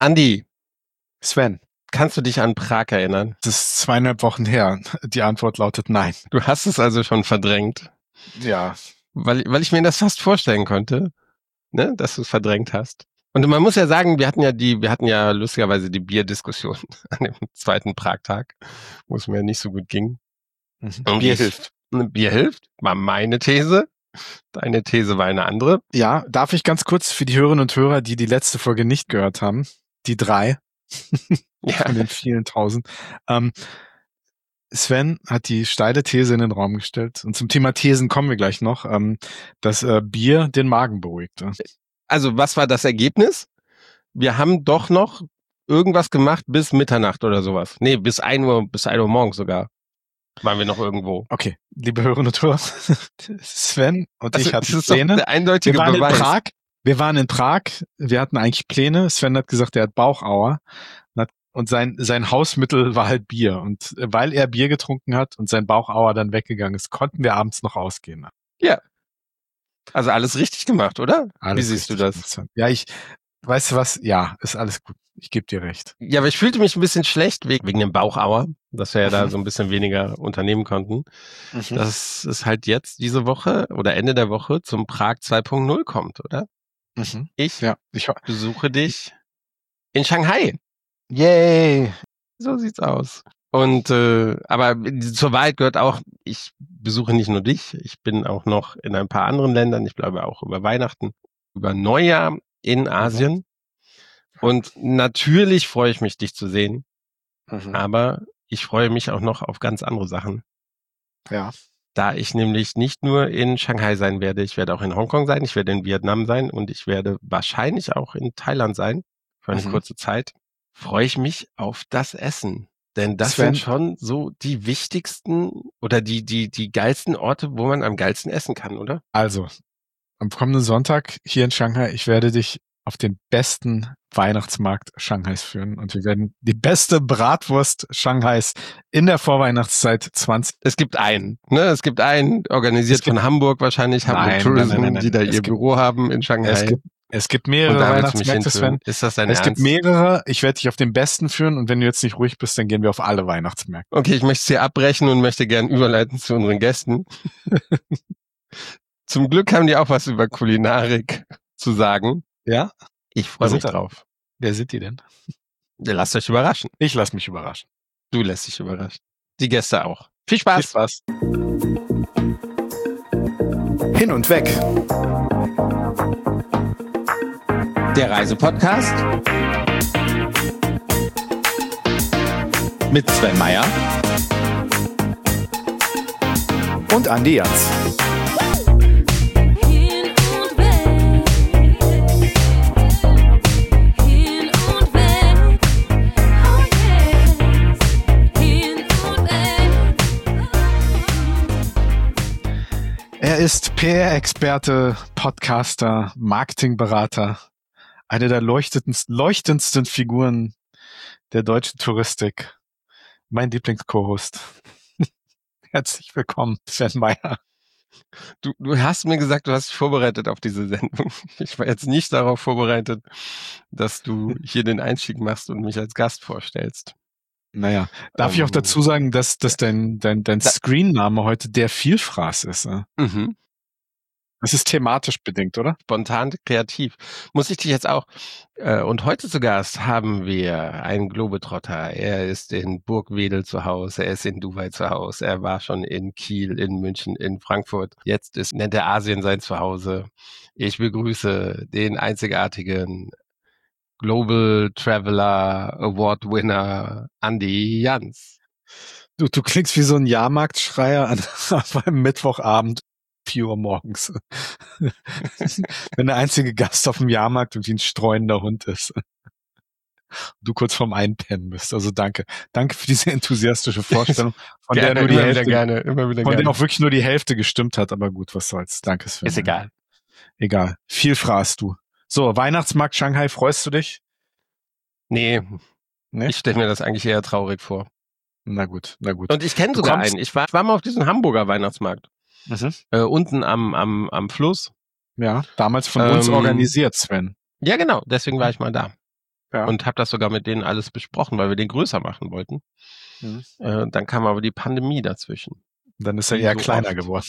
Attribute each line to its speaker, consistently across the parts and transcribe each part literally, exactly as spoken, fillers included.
Speaker 1: Andi,
Speaker 2: Sven,
Speaker 1: kannst du dich an Prag erinnern?
Speaker 2: das ist zweieinhalb Wochen her. Die Antwort lautet nein.
Speaker 1: Du hast es also schon verdrängt.
Speaker 2: Ja.
Speaker 1: Weil, weil ich mir das fast vorstellen konnte, ne, dass du es verdrängt hast. Und man muss ja sagen, wir hatten ja die, wir hatten ja lustigerweise die Bierdiskussion an dem zweiten Prag-Tag, wo es mir nicht so gut ging.
Speaker 2: Mhm. Bier
Speaker 1: ich,
Speaker 2: hilft.
Speaker 1: Bier hilft, war meine These. Deine These war eine andere.
Speaker 2: Ja, darf ich ganz kurz für die Hörerinnen und Hörer, die die letzte Folge nicht gehört haben, die drei
Speaker 1: Ja.
Speaker 2: von den vielen tausend, ähm, Sven hat die steile These in den Raum gestellt. Und zum Thema Thesen kommen wir gleich noch, ähm, dass äh, Bier den Magen beruhigte.
Speaker 1: Also was war das Ergebnis? Wir haben doch noch irgendwas gemacht bis Mitternacht oder sowas. Nee, bis ein Uhr, bis ein Uhr morgens sogar. Waren wir noch irgendwo.
Speaker 2: Okay, liebe Hörerinnen und Hörer, Sven und
Speaker 1: also,
Speaker 2: ich hatten
Speaker 1: das ist
Speaker 2: Pläne.
Speaker 1: Doch der eindeutige
Speaker 2: wir waren
Speaker 1: Beweis.
Speaker 2: in Prag. Wir waren in Prag. Wir hatten eigentlich Pläne. Sven hat gesagt, er hat Bauchauer. Und sein, sein Hausmittel war halt Bier. Und weil er Bier getrunken hat und sein Bauchauer dann weggegangen ist, konnten wir abends noch ausgehen.
Speaker 1: Ja. Also alles richtig gemacht, oder?
Speaker 2: Alles
Speaker 1: Wie siehst du das?
Speaker 2: Ja, ich, weißt du was? Ja, ist alles gut. Ich gebe dir recht.
Speaker 1: Ja, aber ich fühlte mich ein bisschen schlecht wegen dem Bauchauer, dass wir ja da so ein bisschen weniger unternehmen konnten. Mhm. Dass es halt jetzt diese Woche oder Ende der Woche zum Prag zwei Punkt null kommt, oder?
Speaker 2: Mhm.
Speaker 1: Ich,
Speaker 2: ja, ich
Speaker 1: besuche dich in Shanghai.
Speaker 2: Yay!
Speaker 1: So sieht's aus. Und äh, aber zur Wahrheit gehört auch, ich besuche nicht nur dich, ich bin auch noch in ein paar anderen Ländern, ich bleibe auch über Weihnachten, über Neujahr in Asien. Mhm. Und natürlich freue ich mich, dich zu sehen. Mhm. Aber ich freue mich auch noch auf ganz andere Sachen.
Speaker 2: Ja.
Speaker 1: Da ich nämlich nicht nur in Shanghai sein werde, ich werde auch in Hongkong sein, ich werde in Vietnam sein und ich werde wahrscheinlich auch in Thailand sein für eine mhm. kurze Zeit. Freue ich mich auf das Essen. Denn das Sven. sind schon so die wichtigsten oder die, die, die geilsten Orte, wo man am geilsten essen kann, oder?
Speaker 2: Also, am kommenden Sonntag hier in Shanghai, ich werde dich auf den besten Weihnachtsmarkt Shanghais führen und wir werden die beste Bratwurst Shanghais in der Vorweihnachtszeit zwanzig.
Speaker 1: Es gibt einen, ne? Es gibt einen, organisiert
Speaker 2: gibt,
Speaker 1: von Hamburg wahrscheinlich, Hamburg
Speaker 2: nein,
Speaker 1: Tourism,
Speaker 2: nein, nein, nein,
Speaker 1: die da
Speaker 2: es
Speaker 1: ihr
Speaker 2: gibt,
Speaker 1: Büro haben in Shanghai.
Speaker 2: Es gibt, es gibt mehrere Weihnachtsmärkte, Sven.
Speaker 1: Ist das dein
Speaker 2: Es
Speaker 1: Ernst?
Speaker 2: gibt mehrere. Ich werde dich auf den besten führen und wenn du jetzt nicht ruhig bist, dann gehen wir auf alle Weihnachtsmärkte.
Speaker 1: Okay, ich möchte es hier abbrechen und möchte gern überleiten zu unseren Gästen. Zum Glück haben die auch was über Kulinarik zu sagen.
Speaker 2: Ja?
Speaker 1: Ich freue mich drauf.
Speaker 2: Wer sind die denn?
Speaker 1: Ja, lasst euch überraschen.
Speaker 2: Ich lass mich überraschen.
Speaker 1: Du lässt dich überraschen. Die Gäste auch. Viel Spaß.
Speaker 2: Viel Spaß. Hin und weg.
Speaker 1: Der Reisepodcast
Speaker 2: mit Sven Meyer und Andi Jans. Er ist P R-Experte, Podcaster, Marketingberater, eine der leuchtendsten, leuchtendsten Figuren der deutschen Touristik. Mein Lieblings-Co-Host. Herzlich willkommen, Sven Meyer.
Speaker 1: Du, du hast mir gesagt, du hast dich vorbereitet auf diese Sendung. Ich war jetzt nicht darauf vorbereitet, dass du hier den Einstieg machst und mich als Gast vorstellst.
Speaker 2: Naja, darf um, ich auch dazu sagen, dass, dass dein, dein, dein Screenname heute der Vielfraß ist? Äh? Mhm. Das ist thematisch bedingt, oder?
Speaker 1: Spontan, kreativ. Muss ich dich jetzt auch... Äh, und heute zu Gast haben wir einen Globetrotter. Er ist in Burgwedel zu Hause, er ist in Dubai zu Hause, er war schon in Kiel, in München, in Frankfurt. Jetzt ist, nennt er Asien sein Zuhause. Ich begrüße den einzigartigen Global Traveler Award Winner Andi Jans.
Speaker 2: Du, du klingst wie so ein Jahrmarktschreier an einem Mittwochabend, vier Uhr morgens. Wenn der einzige Gast auf dem Jahrmarkt irgendwie ein streunender Hund ist. Du kurz vorm Einpennen bist. Also danke. Danke für diese enthusiastische Vorstellung, von
Speaker 1: gerne,
Speaker 2: der nur die
Speaker 1: immer
Speaker 2: Hälfte,
Speaker 1: wieder gerne, immer wieder
Speaker 2: von
Speaker 1: gerne.
Speaker 2: der auch wirklich nur die Hälfte gestimmt hat. Aber gut, was soll's. Danke, Sven.
Speaker 1: Ist egal.
Speaker 2: Egal. Viel fraß du. So, Weihnachtsmarkt Shanghai, freust du dich?
Speaker 1: Nee, nee? Ich stelle mir das eigentlich eher traurig vor.
Speaker 2: Na gut, na gut.
Speaker 1: Und ich kenne sogar einen. Ich war, ich war mal auf diesem Hamburger Weihnachtsmarkt. Mhm. Äh, unten am, am, am Fluss.
Speaker 2: Ja, damals von ähm, uns organisiert, Sven.
Speaker 1: Ja, genau. Deswegen war ich mal da.
Speaker 2: Ja.
Speaker 1: und habe das sogar mit denen alles besprochen, weil wir den größer machen wollten.
Speaker 2: Mhm.
Speaker 1: Äh, dann kam aber die Pandemie dazwischen.
Speaker 2: Dann ist er
Speaker 1: Wie
Speaker 2: eher
Speaker 1: so
Speaker 2: kleiner
Speaker 1: oft.
Speaker 2: geworden.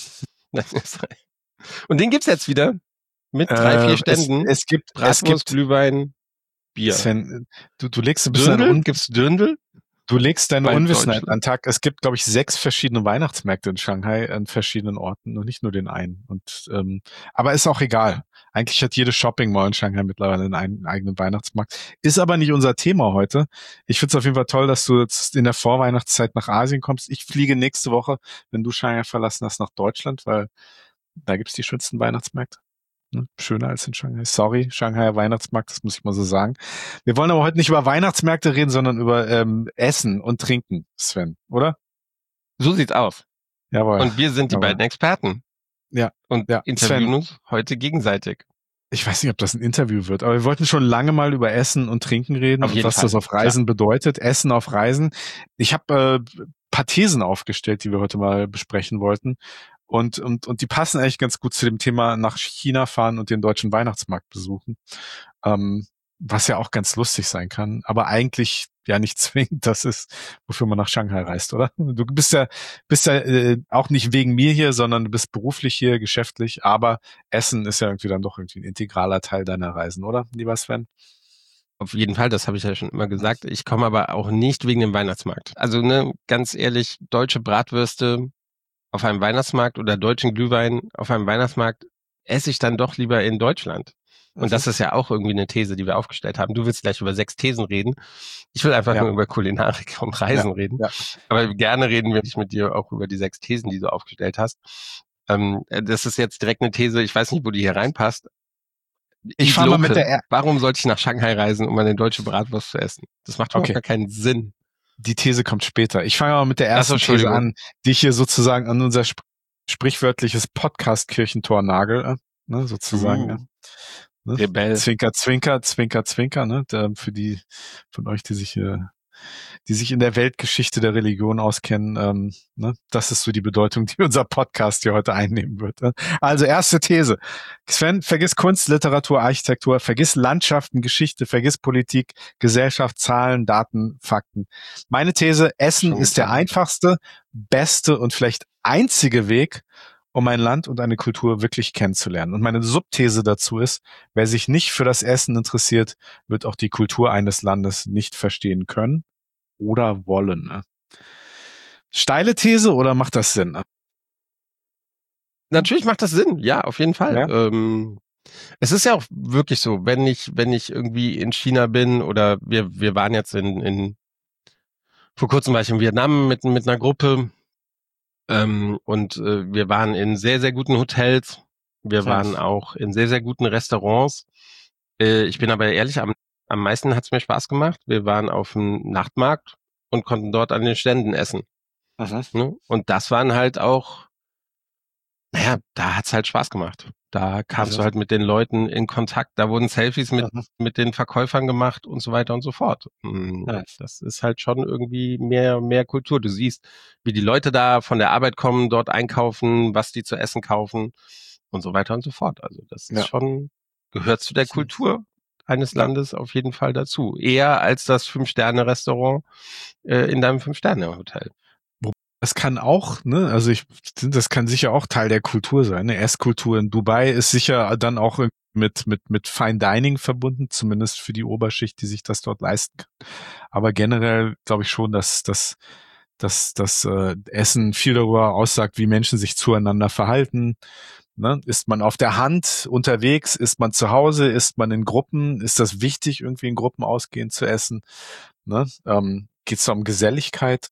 Speaker 1: Und den gibt's jetzt wieder mit drei,
Speaker 2: Äh,
Speaker 1: vier
Speaker 2: es,
Speaker 1: Ständen.
Speaker 2: es gibt, es
Speaker 1: Bratwurst,
Speaker 2: gibt,
Speaker 1: Glühwein, Bier.
Speaker 2: Sven, du, du legst ein bisschen
Speaker 1: Dürndl?
Speaker 2: un,
Speaker 1: Gibt's Dürndl?
Speaker 2: du legst deine
Speaker 1: Bei
Speaker 2: Unwissenheit
Speaker 1: Deutschen.
Speaker 2: an den Tag. Es gibt, glaube ich, sechs verschiedene Weihnachtsmärkte in Shanghai an verschiedenen Orten und nicht nur den einen. Und ähm, aber ist auch egal. Eigentlich hat jede Shopping Mall in Shanghai mittlerweile einen, einen eigenen Weihnachtsmarkt. Ist aber nicht unser Thema heute. Ich finde es auf jeden Fall toll, dass du jetzt in der Vorweihnachtszeit nach Asien kommst. Ich fliege nächste Woche, wenn du Shanghai verlassen hast, nach Deutschland, weil da gibt's die schönsten Weihnachtsmärkte. Ne? Schöner als in Shanghai. Sorry, Shanghai Weihnachtsmarkt, das muss ich mal so sagen. Wir wollen aber heute nicht über Weihnachtsmärkte reden, sondern über ähm, Essen und Trinken, Sven, oder?
Speaker 1: So sieht's aus.
Speaker 2: Jawohl.
Speaker 1: Und wir sind die
Speaker 2: Jawohl.
Speaker 1: beiden Experten.
Speaker 2: Ja.
Speaker 1: Und
Speaker 2: ja.
Speaker 1: interviewen
Speaker 2: Sven,
Speaker 1: uns heute gegenseitig.
Speaker 2: ich weiß nicht, ob das ein Interview wird, aber wir wollten schon lange mal über Essen und Trinken reden
Speaker 1: Auf
Speaker 2: und
Speaker 1: jeden
Speaker 2: was
Speaker 1: Fall.
Speaker 2: das auf Reisen Klar. bedeutet. Essen auf Reisen. Ich habe äh, paar Thesen aufgestellt, die wir heute mal besprechen wollten. Und, und, und die passen eigentlich ganz gut zu dem Thema nach China fahren und den deutschen Weihnachtsmarkt besuchen. Ähm, was ja auch ganz lustig sein kann, aber eigentlich ja nicht zwingend das ist, wofür man nach Shanghai reist, oder? Du bist ja, bist ja äh, auch nicht wegen mir hier, sondern du bist beruflich hier, geschäftlich, aber Essen ist ja irgendwie dann doch irgendwie ein integraler Teil deiner Reisen, oder, lieber Sven?
Speaker 1: Auf jeden Fall, das habe ich ja schon immer gesagt. Ich komme aber auch nicht wegen dem Weihnachtsmarkt. Also ne, ganz ehrlich, deutsche Bratwürste auf einem Weihnachtsmarkt oder deutschen Glühwein auf einem Weihnachtsmarkt esse ich dann doch lieber in Deutschland. Und mhm. das ist ja auch irgendwie eine These, die wir aufgestellt haben. Du willst gleich über sechs Thesen reden. Ich will einfach ja. nur über Kulinarik und Reisen ja. reden. Ja. Aber gerne reden wir mit dir auch über die sechs Thesen, die du aufgestellt hast. Ähm, das ist jetzt direkt eine These, ich weiß nicht, wo die hier reinpasst.
Speaker 2: Ich fange mal mit der... Er-
Speaker 1: Warum sollte ich nach Shanghai reisen, um eine deutsche Bratwurst zu essen? Das macht überhaupt
Speaker 2: okay.
Speaker 1: gar keinen Sinn.
Speaker 2: Die These kommt später. Ich fange mal mit der ersten
Speaker 1: so,
Speaker 2: These an, die ich hier sozusagen an unser sp- sprichwörtliches Podcast-Kirchentor nagel, äh, ne, sozusagen.
Speaker 1: Uh,
Speaker 2: ne?
Speaker 1: Rebell.
Speaker 2: Zwinker, Zwinker, Zwinker, Zwinker, ne? Da, für die von euch, die sich hier, die sich in der Weltgeschichte der Religion auskennen, ähm, ne? Das ist so die Bedeutung, die unser Podcast hier heute einnehmen wird. Ne? Also erste These. Sven, vergiss Kunst, Literatur, Architektur, vergiss Landschaften, Geschichte, vergiss Politik, Gesellschaft, Zahlen, Daten, Fakten. Meine These, Essen
Speaker 1: Schon
Speaker 2: ist der
Speaker 1: getan.
Speaker 2: einfachste, beste und vielleicht einzige Weg, um ein Land und eine Kultur wirklich kennenzulernen. Und meine Subthese dazu ist, wer sich nicht für das Essen interessiert, wird auch die Kultur eines Landes nicht verstehen können oder wollen. Ne? Steile These oder macht das Sinn? Ne?
Speaker 1: Natürlich macht das Sinn, ja, auf jeden Fall.
Speaker 2: Ja.
Speaker 1: Ähm, es ist ja auch wirklich so, wenn ich, wenn ich irgendwie in China bin oder wir, wir waren jetzt in, in vor kurzem war ich in Vietnam mit, mit einer Gruppe ähm, und äh, wir waren in sehr, sehr guten Hotels. Wir
Speaker 2: Ja.
Speaker 1: waren auch in sehr, sehr guten Restaurants. Äh, ich bin aber ehrlich, am, am meisten hat es mir Spaß gemacht. Wir waren auf dem Nachtmarkt und konnten dort an den Ständen essen.
Speaker 2: Mhm.
Speaker 1: Ne? Und das waren halt auch, naja, da hat's halt Spaß gemacht. Da kamst
Speaker 2: Also.
Speaker 1: du halt mit den Leuten in Kontakt, da wurden Selfies mit,
Speaker 2: Mhm.
Speaker 1: mit den Verkäufern gemacht und so weiter und so fort.
Speaker 2: Ja.
Speaker 1: Das ist halt schon irgendwie mehr, mehr Kultur. Du siehst, wie die Leute da von der Arbeit kommen, dort einkaufen, was die zu essen kaufen und so weiter und so fort. Also das ist
Speaker 2: Ja.
Speaker 1: schon, gehört zu der Kultur eines
Speaker 2: Ja.
Speaker 1: Landes auf jeden Fall dazu. Eher als das Fünf-Sterne-Restaurant äh, in deinem Fünf-Sterne-Hotel.
Speaker 2: Das kann auch, ne, also ich, das kann sicher auch Teil der Kultur sein. Eine Esskultur in Dubai ist sicher dann auch mit, mit, mit Fine Dining verbunden, zumindest für die Oberschicht, die sich das dort leisten kann. Aber generell glaube ich schon, dass, dass, dass das äh, Essen viel darüber aussagt, wie Menschen sich zueinander verhalten. Ne? Ist man auf der Hand unterwegs? Ist man zu Hause? Ist man in Gruppen? Ist das wichtig, irgendwie in Gruppen ausgehend zu essen? Ne? Ähm, geht es da um Geselligkeit?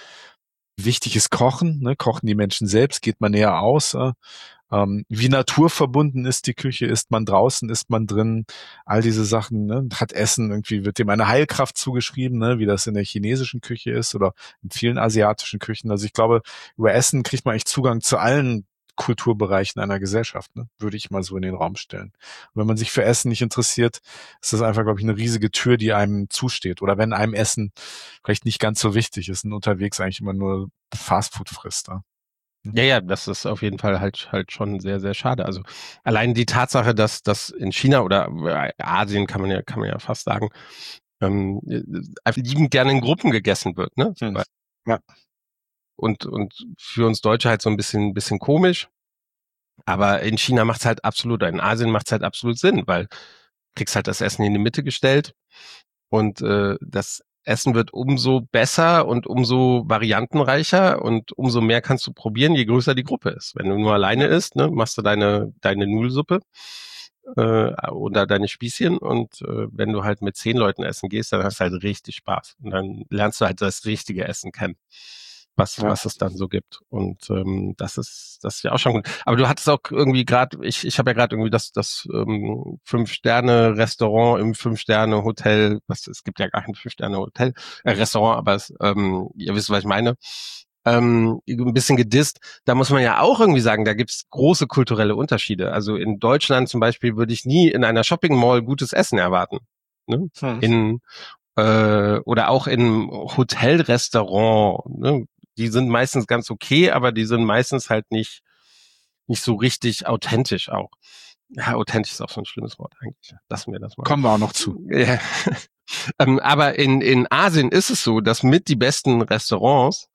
Speaker 2: Wichtig ist Kochen, ne? Kochen die Menschen selbst, geht man näher aus. Äh, ähm, wie naturverbunden ist die Küche, ist man draußen, ist man drin, all diese Sachen, ne? Hat Essen irgendwie, wird dem eine Heilkraft zugeschrieben, ne? Wie das in der chinesischen Küche ist oder in vielen asiatischen Küchen. Also ich glaube, über Essen kriegt man echt Zugang zu allen Kulturbereichen einer Gesellschaft, ne? Würde ich mal so in den Raum stellen. Und wenn man sich für Essen nicht interessiert, ist das einfach, glaube ich, eine riesige Tür, die einem zusteht. Oder wenn einem Essen vielleicht nicht ganz so wichtig ist und unterwegs eigentlich immer nur Fastfood frisst. Ne?
Speaker 1: Ja, ja, das ist auf jeden Fall halt halt schon sehr, sehr schade. Also allein die Tatsache, dass dass in China oder Asien kann man ja kann man ja fast sagen, ähm, einfach liebend gerne in Gruppen gegessen wird, ne?
Speaker 2: Hm. Ja.
Speaker 1: Und, und für uns Deutsche halt so ein bisschen, bisschen komisch. Aber in China macht's halt absolut, in Asien macht's halt absolut Sinn, weil du kriegst halt das Essen in die Mitte gestellt und äh, das Essen wird umso besser und umso variantenreicher und umso mehr kannst du probieren, je größer die Gruppe ist. Wenn du nur alleine isst, ne, machst du deine deine Nudelsuppe äh, oder deine Spießchen und äh, wenn du halt mit zehn Leuten essen gehst, dann hast du halt richtig Spaß und dann lernst du halt das richtige Essen kennen, was
Speaker 2: Ja.
Speaker 1: was es dann so gibt und ähm, das ist das ist ja auch schon gut. Aber du hattest auch irgendwie gerade, ich ich habe ja gerade irgendwie das das ähm, Fünf-Sterne-Restaurant im Fünf-Sterne-Hotel, was es gibt ja gar kein Fünf-Sterne-Hotel, äh, Restaurant, aber es, ähm, ihr wisst, was ich meine. Ähm, ein bisschen gedisst. Da muss man ja auch irgendwie sagen, da gibt's große kulturelle Unterschiede. Also in Deutschland zum Beispiel würde ich nie in einer Shopping Mall gutes Essen erwarten. Ne?
Speaker 2: Hm.
Speaker 1: In äh, oder auch im Hotelrestaurant. Ne? Die sind meistens ganz okay, aber die sind meistens halt nicht nicht so richtig authentisch auch. Ja, authentisch ist auch so ein schlimmes Wort eigentlich. Lassen wir das mal.
Speaker 2: Kommen wir auch noch zu.
Speaker 1: Ja. ähm, aber in in Asien ist es so, dass mit die besten Restaurants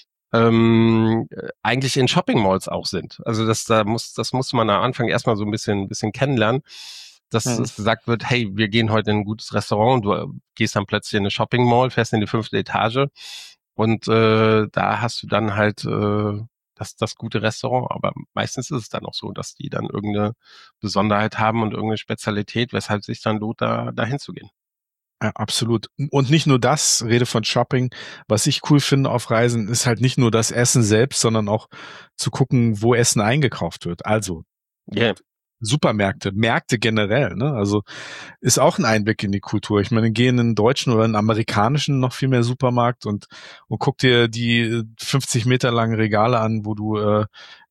Speaker 1: ähm, eigentlich in Shopping Malls auch sind. Also das da muss das muss man am Anfang erstmal so ein bisschen bisschen kennenlernen, dass
Speaker 2: Hm.
Speaker 1: es gesagt wird, hey, wir gehen heute in ein gutes Restaurant und du gehst dann plötzlich in eine Shopping Mall, fährst in die fünfte Etage und äh, da hast du dann halt äh, das das gute Restaurant. Aber meistens ist es dann auch so, dass die dann irgendeine Besonderheit haben und irgendeine Spezialität, weshalb es sich dann lohnt, da dahin zu gehen.
Speaker 2: Ja, absolut. Und nicht nur das, Rede von Shopping. Was ich cool finde auf Reisen, ist halt nicht nur das Essen selbst, sondern auch zu gucken, wo Essen eingekauft wird. Also
Speaker 1: Yeah.
Speaker 2: Supermärkte, Märkte generell, ne? Also ist auch ein Einblick in die Kultur. Ich meine, geh in einen deutschen oder einen amerikanischen noch viel mehr Supermarkt und und guck dir die fünfzig Meter langen Regale an, wo du äh,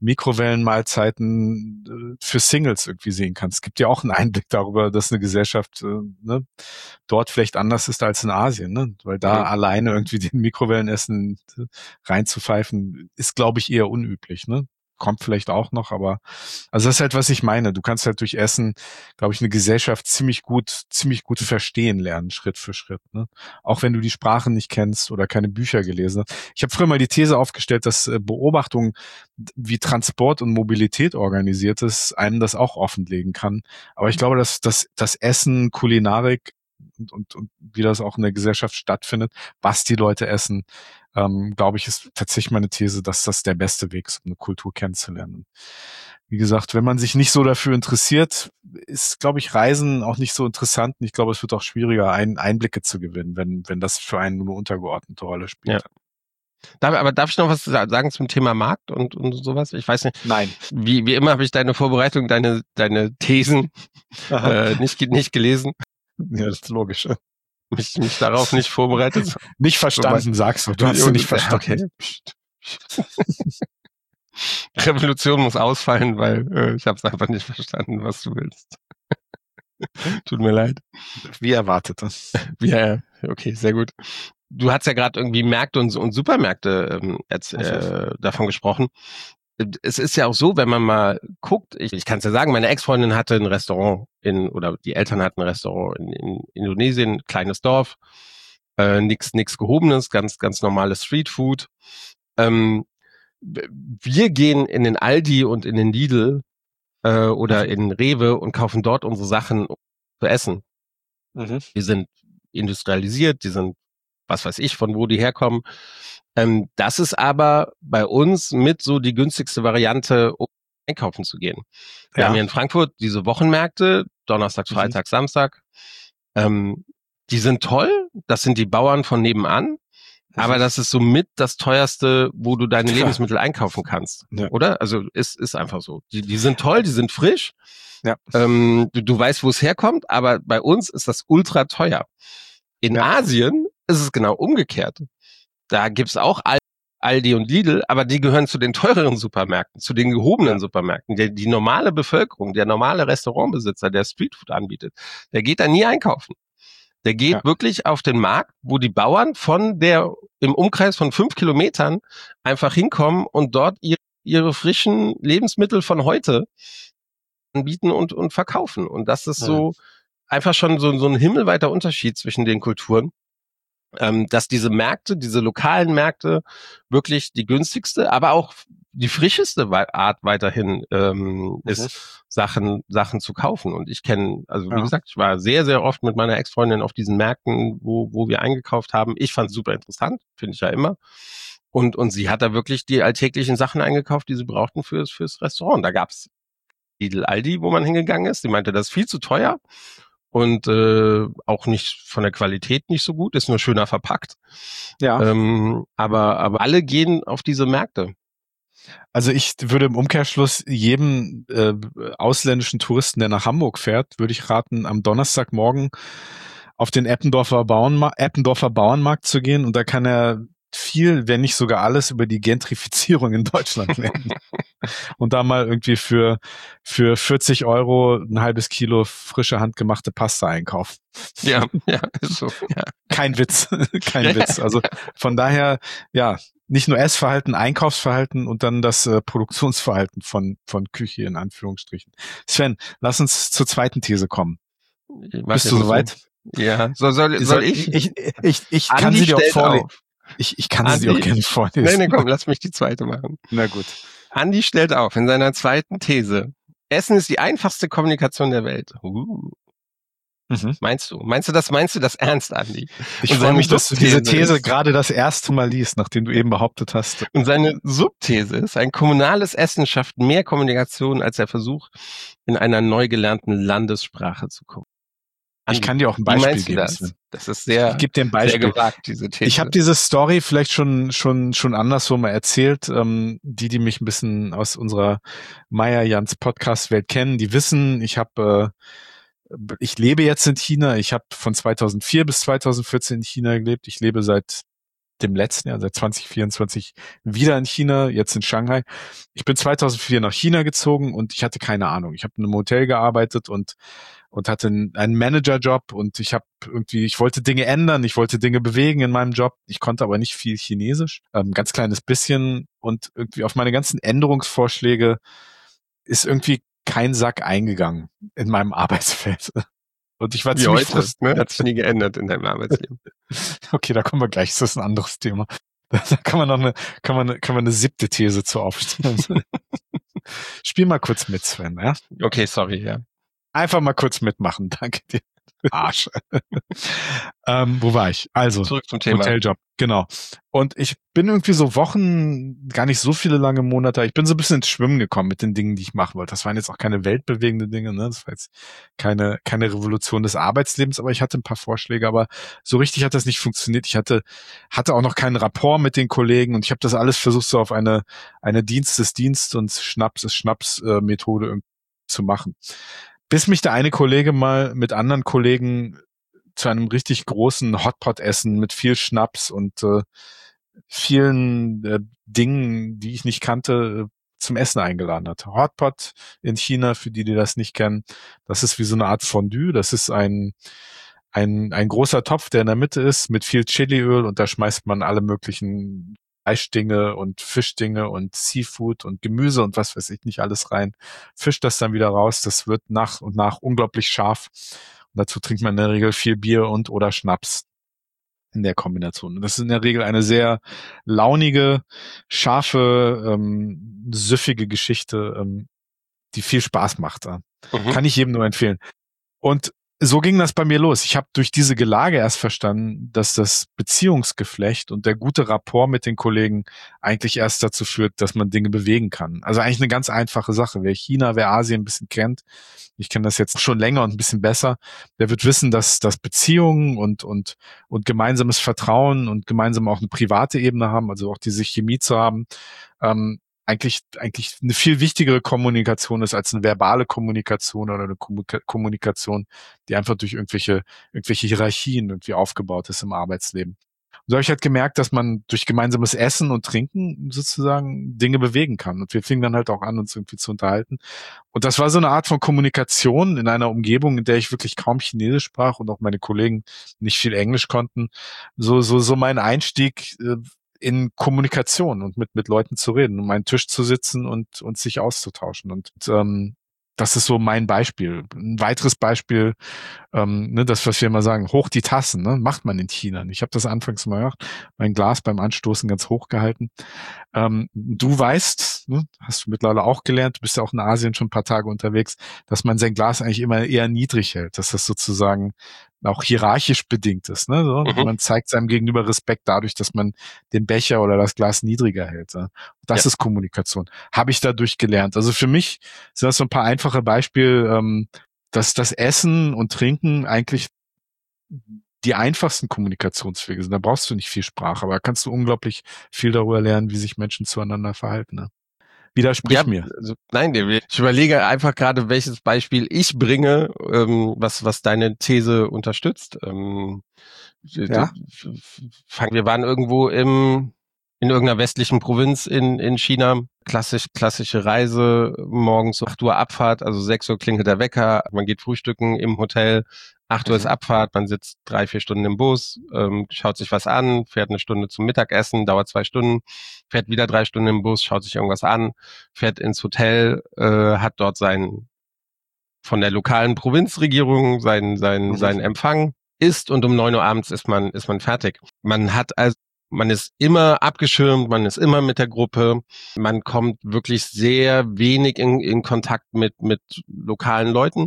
Speaker 2: Mikrowellenmahlzeiten äh, für Singles irgendwie sehen kannst. Es gibt ja auch einen Einblick darüber, dass eine Gesellschaft äh, ne, dort vielleicht anders ist als in Asien, ne? Weil da
Speaker 1: Mhm.
Speaker 2: alleine irgendwie den Mikrowellenessen reinzupfeifen, ist, glaube ich, eher unüblich, ne? Kommt vielleicht auch noch, aber also das ist halt, was ich meine. Du kannst halt durch Essen, glaube ich, eine Gesellschaft ziemlich gut, ziemlich gut verstehen lernen, Schritt für Schritt. Ne? Auch wenn du die Sprache nicht kennst oder keine Bücher gelesen hast. Ich habe früher mal die These aufgestellt, dass äh, Beobachtung, wie Transport und Mobilität organisiert ist, einem das auch offenlegen kann. Aber ich glaube, dass dass das Essen, Kulinarik und, und, und wie das auch in der Gesellschaft stattfindet, was die Leute essen, ähm, glaube ich, ist tatsächlich meine These, dass das der beste Weg ist, um eine Kultur kennenzulernen. Wie gesagt, wenn man sich nicht so dafür interessiert, ist, glaube ich, Reisen auch nicht so interessant. Und ich glaube, es wird auch schwieriger, ein, Einblicke zu gewinnen, wenn, wenn das für einen nur eine untergeordnete Rolle spielt.
Speaker 1: Ja. Darf, aber darf ich noch was sagen zum Thema Markt und, und sowas? Ich weiß nicht.
Speaker 2: Nein.
Speaker 1: Wie, wie immer habe ich deine Vorbereitung, deine, deine Thesen äh, nicht, nicht gelesen.
Speaker 2: Ja, das ist logisch.
Speaker 1: Mich, mich darauf nicht vorbereitet.
Speaker 2: Nicht verstanden,
Speaker 1: Wobei,
Speaker 2: sagst du. Du hast sie nicht verstanden.
Speaker 1: Okay. Revolution muss ausfallen, weil äh, ich habe es einfach nicht verstanden, was du willst. Tut mir leid.
Speaker 2: Wie erwartet.
Speaker 1: Ja, okay, sehr gut. Du hast ja gerade irgendwie Märkte und, und Supermärkte ähm, jetzt, äh, davon gesprochen. Es ist ja auch so, wenn man mal guckt, ich, ich kann es ja sagen, meine Ex-Freundin hatte ein Restaurant in, oder die Eltern hatten ein Restaurant in, in Indonesien, kleines Dorf, äh, nix, nix Gehobenes, ganz, ganz normales Streetfood. Ähm, wir gehen in den Aldi und in den Lidl äh, oder in Rewe und kaufen dort unsere Sachen zu essen.
Speaker 2: Mhm.
Speaker 1: Die sind industrialisiert, die sind, was weiß ich, von wo die herkommen. Ähm, das ist aber bei uns mit so die günstigste Variante, um einkaufen zu gehen. Wir
Speaker 2: Ja.
Speaker 1: haben hier in Frankfurt diese Wochenmärkte, Donnerstag,
Speaker 2: Mhm.
Speaker 1: Freitag, Samstag. Ähm, die sind toll, das sind die Bauern von nebenan, aber das ist somit das teuerste, wo du deine
Speaker 2: Ja.
Speaker 1: Lebensmittel einkaufen kannst,
Speaker 2: Ja.
Speaker 1: oder? Also ist ist einfach so. Die, die sind toll, die sind frisch.
Speaker 2: Ja.
Speaker 1: Ähm, du, du weißt, wo es herkommt, aber bei uns ist das ultra teuer. In
Speaker 2: Ja.
Speaker 1: Asien ist es genau umgekehrt. Da gibt's auch Aldi und Lidl, aber die gehören zu den teureren Supermärkten, zu den gehobenen
Speaker 2: Ja.
Speaker 1: Supermärkten. Die, die normale Bevölkerung, der normale Restaurantbesitzer, der Streetfood anbietet, der geht da nie einkaufen. Der geht
Speaker 2: Ja.
Speaker 1: wirklich auf den Markt, wo die Bauern von der, im Umkreis von fünf Kilometern einfach hinkommen und dort ihre, ihre frischen Lebensmittel von heute anbieten und, und verkaufen. Und das ist
Speaker 2: Ja.
Speaker 1: so einfach schon so, so ein himmelweiter Unterschied zwischen den Kulturen. Ähm, dass diese Märkte, diese lokalen Märkte wirklich die günstigste, aber auch die frischeste Art weiterhin ähm, ist,
Speaker 2: Mhm.
Speaker 1: Sachen Sachen zu kaufen. Und ich kenne, also wie
Speaker 2: Ja.
Speaker 1: gesagt, ich war sehr, sehr oft mit meiner Ex-Freundin auf diesen Märkten, wo wo wir eingekauft haben. Ich fand es super interessant, finde ich ja immer. Und und sie hat da wirklich die alltäglichen Sachen eingekauft, die sie brauchten fürs fürs Restaurant. Da gab's Lidl, Aldi, wo man hingegangen ist. Die meinte, das ist viel zu teuer. Und äh, auch nicht von der Qualität nicht so gut, ist nur schöner verpackt.
Speaker 2: Ja.
Speaker 1: Ähm, aber, aber alle gehen auf diese Märkte.
Speaker 2: Also ich würde im Umkehrschluss jedem äh, ausländischen Touristen, der nach Hamburg fährt, würde ich raten, am Donnerstagmorgen auf den Eppendorfer, Bauernma- Eppendorfer Bauernmarkt zu gehen, und da kann er viel, wenn nicht sogar alles, über die Gentrifizierung in Deutschland lernen. Und da mal irgendwie für für vierzig Euro ein halbes Kilo frische handgemachte Pasta einkaufen.
Speaker 1: Ja, ja, ist so. Ja.
Speaker 2: Kein Witz, kein Witz. Also von daher, ja, nicht nur Essverhalten, Einkaufsverhalten und dann das äh, Produktionsverhalten von von Küche in Anführungsstrichen. Sven, lass uns zur zweiten These kommen. Bist du soweit?
Speaker 1: Ja, so, soll, soll ich?
Speaker 2: Ich, ich, ich, ich kann
Speaker 1: Andi
Speaker 2: sie dir auch
Speaker 1: stellt
Speaker 2: vorlesen.
Speaker 1: auf.
Speaker 2: Ich, ich kann
Speaker 1: Andi?
Speaker 2: sie dir auch gerne vorlesen.
Speaker 1: Nee, nee, komm, lass mich die zweite machen.
Speaker 2: Na gut.
Speaker 1: Andi stellt auf in seiner zweiten These: Essen ist die einfachste Kommunikation der Welt. Uh.
Speaker 2: Mhm.
Speaker 1: Meinst du? Meinst du das? Meinst du das ernst, Andi?
Speaker 2: Ich
Speaker 1: Und
Speaker 2: freue
Speaker 1: seine
Speaker 2: mich, dass du diese
Speaker 1: Subthese
Speaker 2: These
Speaker 1: ist-
Speaker 2: gerade das erste Mal liest, nachdem du eben behauptet hast.
Speaker 1: Und seine Subthese ist, ein kommunales Essen schafft mehr Kommunikation als der Versuch, in einer neu gelernten Landessprache zu kommen.
Speaker 2: Ich kann dir auch ein
Speaker 1: Wie
Speaker 2: Beispiel
Speaker 1: meinst du
Speaker 2: geben.
Speaker 1: das?
Speaker 2: Sven.
Speaker 1: Das ist sehr,
Speaker 2: Ich gebe dir ein
Speaker 1: sehr
Speaker 2: Beispiel.
Speaker 1: gewagt, diese These.
Speaker 2: Ich habe diese Story vielleicht schon schon schon anderswo mal erzählt. Ähm, die, die mich ein bisschen aus unserer Meier-Jans Podcast-Welt kennen, die wissen, ich habe äh, ich lebe jetzt in China. Ich habe von zweitausendvier bis zweitausendvierzehn in China gelebt. Ich lebe seit dem letzten Jahr, seit zwanzig vierundzwanzig wieder in China, jetzt in Shanghai. Ich bin zweitausendvier nach China gezogen und ich hatte keine Ahnung. Ich habe in einem Hotel gearbeitet und und hatte einen Managerjob, und ich habe irgendwie, ich wollte Dinge ändern, ich wollte Dinge bewegen in meinem Job. Ich konnte aber nicht viel Chinesisch, ähm, ganz kleines bisschen, und irgendwie auf meine ganzen Änderungsvorschläge ist irgendwie kein Sack eingegangen in meinem Arbeitsfeld. Und ich war
Speaker 1: Wie
Speaker 2: ziemlich
Speaker 1: heute,
Speaker 2: frustriert.
Speaker 1: ne? Hat sich nie geändert in deinem Arbeitsleben.
Speaker 2: Okay, da kommen wir gleich. Das ist ein anderes Thema. Da kann man noch eine, kann man, kann man eine siebte These zu aufstellen. Spiel mal kurz mit, Sven, ja?
Speaker 1: Okay, sorry, ja.
Speaker 2: Einfach mal kurz mitmachen. Danke dir. Arsch. ähm, wo war ich? Also,
Speaker 1: Zurück zum Thema.
Speaker 2: Hoteljob, genau. Und ich bin irgendwie so Wochen, gar nicht so viele lange Monate, ich bin so ein bisschen ins Schwimmen gekommen mit den Dingen, die ich machen wollte. Das waren jetzt auch keine weltbewegenden Dinge, ne? Das war jetzt keine, keine Revolution des Arbeitslebens, aber ich hatte ein paar Vorschläge, aber so richtig hat das nicht funktioniert. Ich hatte, hatte auch noch keinen Rapport mit den Kollegen, und ich habe das alles versucht, so auf eine, eine Dienst des Dienst und Schnaps ist Schnaps äh, Methode irgendwie zu machen. Bis mich der eine Kollege mal mit anderen Kollegen zu einem richtig großen Hotpot-Essen mit viel Schnaps und äh, vielen äh, Dingen, die ich nicht kannte, zum Essen eingeladen hat. Hotpot in China, für die, die das nicht kennen, das ist wie so eine Art Fondue. Das ist ein ein ein großer Topf, der in der Mitte ist, mit viel Chiliöl, und da schmeißt man alle möglichen Fleischdinge und Fischdinge und Seafood und Gemüse und was weiß ich nicht alles rein, fischt das dann wieder raus. Das wird nach und nach unglaublich scharf. Und dazu trinkt man in der Regel viel Bier und oder Schnaps in der Kombination. Und das ist in der Regel eine sehr launige, scharfe, ähm, süffige Geschichte, ähm, die viel Spaß macht. Mhm. Kann ich jedem nur empfehlen. Und so ging das bei mir los. Ich habe durch diese Gelage erst verstanden, dass das Beziehungsgeflecht und der gute Rapport mit den Kollegen eigentlich erst dazu führt, dass man Dinge bewegen kann. Also eigentlich eine ganz einfache Sache. Wer China, wer Asien ein bisschen kennt, ich kenne das jetzt schon länger und ein bisschen besser, der wird wissen, dass, dass Beziehungen und, und, und gemeinsames Vertrauen und gemeinsam auch eine private Ebene haben, also auch diese Chemie zu haben, ähm, eigentlich eigentlich eine viel wichtigere Kommunikation ist als eine verbale Kommunikation oder eine Kommunikation, die einfach durch irgendwelche irgendwelche Hierarchien irgendwie aufgebaut ist im Arbeitsleben. Und so habe ich halt gemerkt, dass man durch gemeinsames Essen und Trinken sozusagen Dinge bewegen kann. Und wir fingen dann halt auch an, uns irgendwie zu unterhalten. Und das war so eine Art von Kommunikation in einer Umgebung, in der ich wirklich kaum Chinesisch sprach und auch meine Kollegen nicht viel Englisch konnten. So so so mein Einstieg äh, in Kommunikation und mit mit Leuten zu reden, um einen Tisch zu sitzen und und sich auszutauschen. Und ähm, das ist so mein Beispiel. Ein weiteres Beispiel, ähm, ne, das, was wir immer sagen, hoch die Tassen, ne, macht man in China. Ich habe das anfangs mal gemacht, mein Glas beim Anstoßen ganz hoch gehalten. Ähm, du weißt, ne, hast du mittlerweile auch gelernt, du bist ja auch in Asien schon ein paar Tage unterwegs, dass man sein Glas eigentlich immer eher niedrig hält, dass das sozusagen auch hierarchisch bedingt ist. Ne? So,
Speaker 1: Mhm.
Speaker 2: man zeigt seinem Gegenüber Respekt dadurch, dass man den Becher oder das Glas niedriger hält. Ja? Das
Speaker 1: Ja.
Speaker 2: ist Kommunikation. Habe ich dadurch gelernt. Also für mich sind das so ein paar einfache Beispiele, ähm, dass das Essen und Trinken eigentlich die einfachsten Kommunikationswege sind. Da brauchst du nicht viel Sprache, aber da kannst du unglaublich viel darüber lernen, wie sich Menschen zueinander verhalten. Ne? Widersprich
Speaker 1: Ja,
Speaker 2: mir.
Speaker 1: also, nein, ich überlege einfach gerade, welches Beispiel ich bringe, ähm, was, was deine These unterstützt. Ähm,
Speaker 2: Ja?
Speaker 1: wir waren irgendwo im, in irgendeiner westlichen Provinz in, in China. Klassisch, klassische Reise, morgens acht Uhr Abfahrt, also sechs Uhr klingelt der Wecker, man geht frühstücken im Hotel, acht Uhr ist
Speaker 2: Mhm.
Speaker 1: Abfahrt, man sitzt drei, vier Stunden im Bus, ähm, schaut sich was an, fährt eine Stunde zum Mittagessen, dauert zwei Stunden, fährt wieder drei Stunden im Bus, schaut sich irgendwas an, fährt ins Hotel, äh, hat dort seinen, von der lokalen Provinzregierung, seinen, seinen,
Speaker 2: Mhm.
Speaker 1: seinen Empfang, isst und um neun Uhr abends ist man, ist man fertig. Man hat also, man ist immer abgeschirmt, man ist immer mit der Gruppe, man kommt wirklich sehr wenig in, in Kontakt mit, mit lokalen Leuten.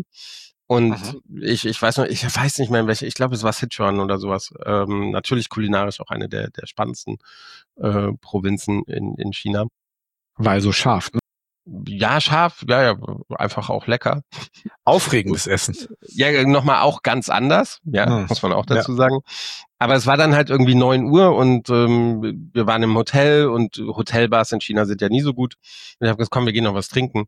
Speaker 1: Und
Speaker 2: Mhm.
Speaker 1: ich, ich weiß noch, ich weiß nicht mehr in welche, ich glaube, es war Sichuan oder sowas. Ähm, natürlich kulinarisch auch eine der, der spannendsten äh, Provinzen in, in China.
Speaker 2: Weil so scharf, ne?
Speaker 1: Ja, scharf, ja, ja, einfach auch lecker.
Speaker 2: Aufregendes Essen.
Speaker 1: Ja, nochmal auch ganz anders, ja,
Speaker 2: Hm.
Speaker 1: muss man auch
Speaker 2: Ja.
Speaker 1: dazu sagen. Aber es war dann halt irgendwie neun Uhr und ähm, wir waren im Hotel und Hotelbars in China sind ja nie so gut. Und ich habe gesagt, komm, wir gehen noch was trinken.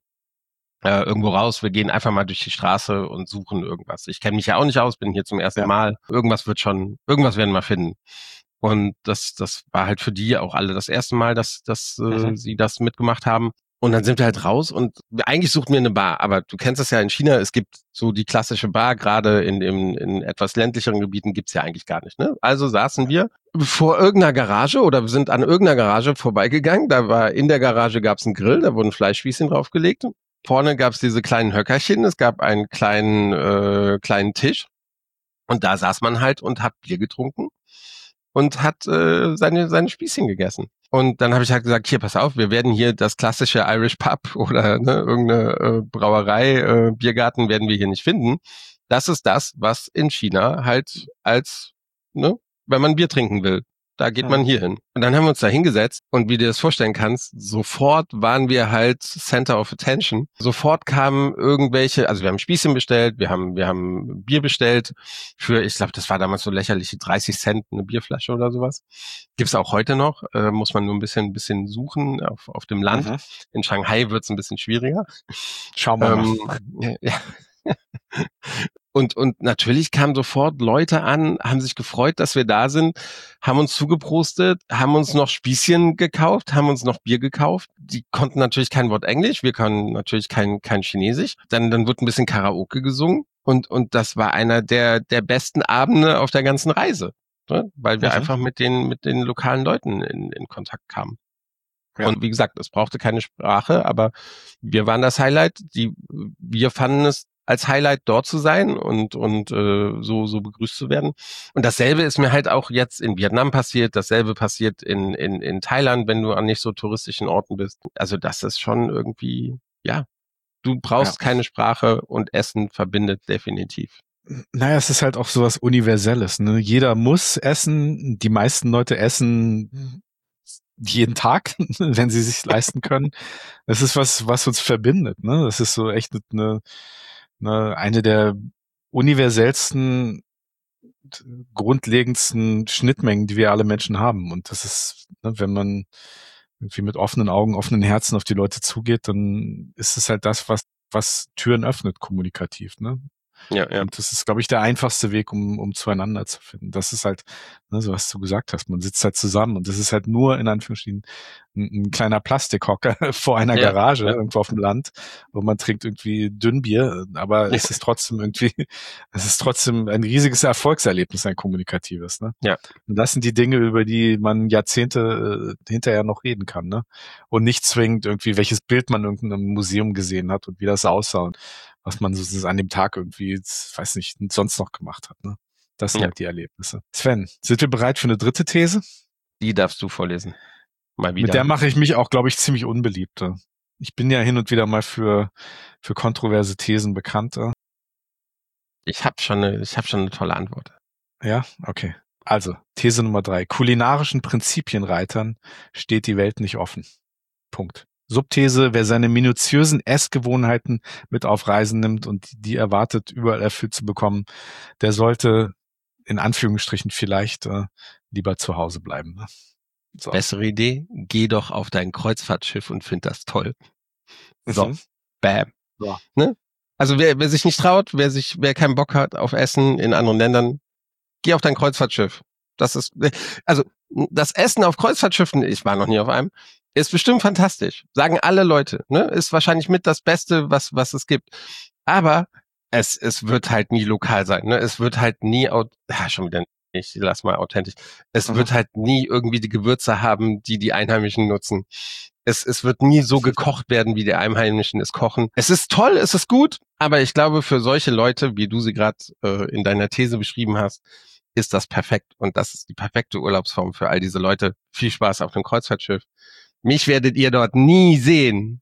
Speaker 1: Äh, irgendwo raus, wir gehen einfach mal durch die Straße und suchen irgendwas. Ich kenne mich ja auch nicht aus, bin hier zum ersten
Speaker 2: Ja.
Speaker 1: Mal. Irgendwas wird schon, irgendwas werden wir finden. Und das, das war halt für die auch alle das erste Mal, dass, dass äh,
Speaker 2: Mhm.
Speaker 1: sie das mitgemacht haben. Und dann sind wir halt raus und eigentlich suchten wir eine Bar, aber du kennst es ja in China, es gibt so die klassische Bar, gerade in, in, in etwas ländlicheren Gebieten gibt's ja eigentlich gar nicht. Ne? Also saßen wir vor irgendeiner Garage oder wir sind an irgendeiner Garage vorbeigegangen, da war in der Garage gab's einen Grill, da wurden Fleischspießchen draufgelegt. Vorne gab's diese kleinen Höckerchen, es gab einen kleinen, äh, kleinen Tisch und da saß man halt und hat Bier getrunken und hat äh, seine, seine Spießchen gegessen. Und dann habe ich halt gesagt, hier, pass auf, wir werden hier das klassische Irish Pub oder ne, irgendeine äh, Brauerei, äh, Biergarten werden wir hier nicht finden. Das ist das, was in China halt als, ne, wenn man Bier trinken will, da geht man
Speaker 2: Mhm.
Speaker 1: hier hin. Und dann haben wir uns da hingesetzt und wie du dir das vorstellen kannst, sofort waren wir halt Center of Attention. Sofort kamen irgendwelche, also wir haben Spießchen bestellt, wir haben, wir haben Bier bestellt für, ich glaube, das war damals so lächerliche dreißig Cent eine Bierflasche oder sowas. Gibt's auch heute noch, äh, muss man nur ein bisschen, ein bisschen suchen auf, auf dem Land.
Speaker 2: Mhm.
Speaker 1: In Shanghai wird's ein bisschen schwieriger.
Speaker 2: Schauen wir
Speaker 1: Ähm,
Speaker 2: mal.
Speaker 1: ja, ja. Und, und natürlich kamen sofort Leute an, haben sich gefreut, dass wir da sind, haben uns zugeprostet, haben uns noch Spießchen gekauft, haben uns noch Bier gekauft. Die konnten natürlich kein Wort Englisch, wir können natürlich kein, kein Chinesisch. Dann, dann wurde ein bisschen Karaoke gesungen und, und das war einer der, der besten Abende auf der ganzen Reise, ne? Weil wir
Speaker 2: Mhm.
Speaker 1: einfach mit den, mit den lokalen Leuten in, in Kontakt kamen.
Speaker 2: Ja.
Speaker 1: Und wie gesagt, es brauchte keine Sprache, aber wir waren das Highlight. Die, wir fanden es als Highlight dort zu sein und und äh, so so begrüßt zu werden. Und dasselbe ist mir halt auch jetzt in Vietnam passiert. Dasselbe passiert in in in Thailand, wenn du an nicht so touristischen Orten bist. Also das ist schon irgendwie, ja, du
Speaker 2: Ja.
Speaker 1: brauchst keine Sprache und Essen verbindet definitiv.
Speaker 2: Naja, es ist halt auch sowas Universelles. Ne? Jeder muss essen. Die meisten Leute essen jeden Tag, wenn sie sich leisten können. Es ist was, was uns verbindet. Ne? Das ist so echt eine, eine, eine der universellsten, grundlegendsten Schnittmengen, die wir alle Menschen haben. Und das ist, ne, wenn man irgendwie mit offenen Augen, offenen Herzen auf die Leute zugeht, dann ist es halt das, was, was Türen öffnet, kommunikativ. Ne?
Speaker 1: Ja, ja.
Speaker 2: Und das ist, glaube ich, der einfachste Weg, um, um zueinander zu finden. Das ist halt, ne, so was du gesagt hast, man sitzt halt zusammen und das ist halt nur in Anführungsstrichen ein, ein kleiner Plastikhocker vor einer
Speaker 1: Ja,
Speaker 2: Garage
Speaker 1: ja.
Speaker 2: irgendwo auf dem Land, wo man trinkt irgendwie Dünnbier, aber es ist trotzdem irgendwie, es ist trotzdem ein riesiges Erfolgserlebnis, ein kommunikatives, ne?
Speaker 1: Ja.
Speaker 2: Und das sind die Dinge, über die man Jahrzehnte äh, hinterher noch reden kann, ne? Und nicht zwingend irgendwie, welches Bild man in irgendeinem Museum gesehen hat und wie das aussah und was man so an dem Tag irgendwie, weiß nicht, sonst noch gemacht hat, ne? Das sind
Speaker 1: Ja.
Speaker 2: halt die Erlebnisse. Sven, sind wir bereit für eine dritte These?
Speaker 1: Die darfst du vorlesen. Mal wieder.
Speaker 2: Mit der mache ich mich auch, glaube ich, ziemlich unbeliebt. Ich bin ja hin und wieder mal für, für kontroverse Thesen bekannt.
Speaker 1: Ich habe schon eine, ich habe schon eine tolle Antwort.
Speaker 2: Ja, okay. Also, These Nummer drei. Kulinarischen Prinzipienreitern steht die Welt nicht offen. Punkt. Subthese, wer seine minutiösen Essgewohnheiten mit auf Reisen nimmt und die erwartet, überall erfüllt zu bekommen, der sollte in Anführungsstrichen vielleicht äh, lieber zu Hause bleiben. Ne? So.
Speaker 1: Bessere Idee, geh doch auf dein Kreuzfahrtschiff und find das toll. So,
Speaker 2: Mhm.
Speaker 1: bam.
Speaker 2: So.
Speaker 1: Ne? Also wer, wer sich nicht traut, wer sich, wer keinen Bock hat auf Essen in anderen Ländern, geh auf dein Kreuzfahrtschiff. Das ist, also das Essen auf Kreuzfahrtschiffen, ich war noch nie auf einem, ist bestimmt fantastisch. Sagen alle Leute, ne? Ist wahrscheinlich mit das Beste, was was es gibt. Aber es es wird halt nie lokal sein, ne? Es wird halt nie, ja, schon wieder nicht, lass mal authentisch. Es
Speaker 2: Mhm.
Speaker 1: wird halt nie irgendwie die Gewürze haben, die die Einheimischen nutzen. Es, es wird nie so gekocht werden, wie die Einheimischen es kochen. Es ist toll, es ist gut, aber ich glaube, für solche Leute, wie du sie gerade äh, in deiner These beschrieben hast, ist das perfekt. Und das ist die perfekte Urlaubsform für all diese Leute. Viel Spaß auf dem Kreuzfahrtschiff. Mich werdet ihr dort nie sehen.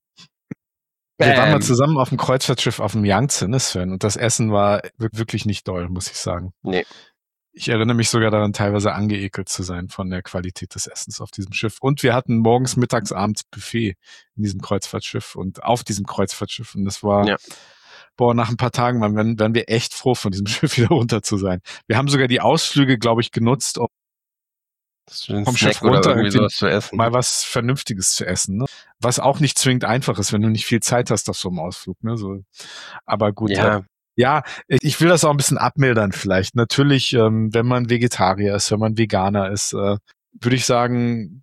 Speaker 2: Wir waren mal
Speaker 1: Bam.
Speaker 2: zusammen auf dem Kreuzfahrtschiff auf dem Yangtze, ne, Sven? Und das Essen war wirklich nicht doll, muss ich sagen.
Speaker 1: Nee.
Speaker 2: Ich erinnere mich sogar daran, teilweise angeekelt zu sein von der Qualität des Essens auf diesem Schiff. Und wir hatten morgens, mittags, abends Buffet in diesem Kreuzfahrtschiff und auf diesem Kreuzfahrtschiff. Und das war,
Speaker 1: Ja.
Speaker 2: boah, nach ein paar Tagen waren, waren wir echt froh, von diesem Schiff wieder runter zu sein. Wir haben sogar die Ausflüge, glaube ich, genutzt, um vom
Speaker 1: Snack
Speaker 2: Schiff
Speaker 1: oder
Speaker 2: runter
Speaker 1: irgendwie
Speaker 2: irgendwie
Speaker 1: sowas zu essen.
Speaker 2: mal was Vernünftiges zu essen. Ne? Was auch nicht zwingend einfach ist, wenn du nicht viel Zeit hast auf so einem Ausflug. Ne? So. Aber gut.
Speaker 1: Ja.
Speaker 2: Äh, ja, ich will das auch ein bisschen abmildern vielleicht. Natürlich, ähm, wenn man Vegetarier ist, wenn man Veganer ist, äh, würde ich sagen,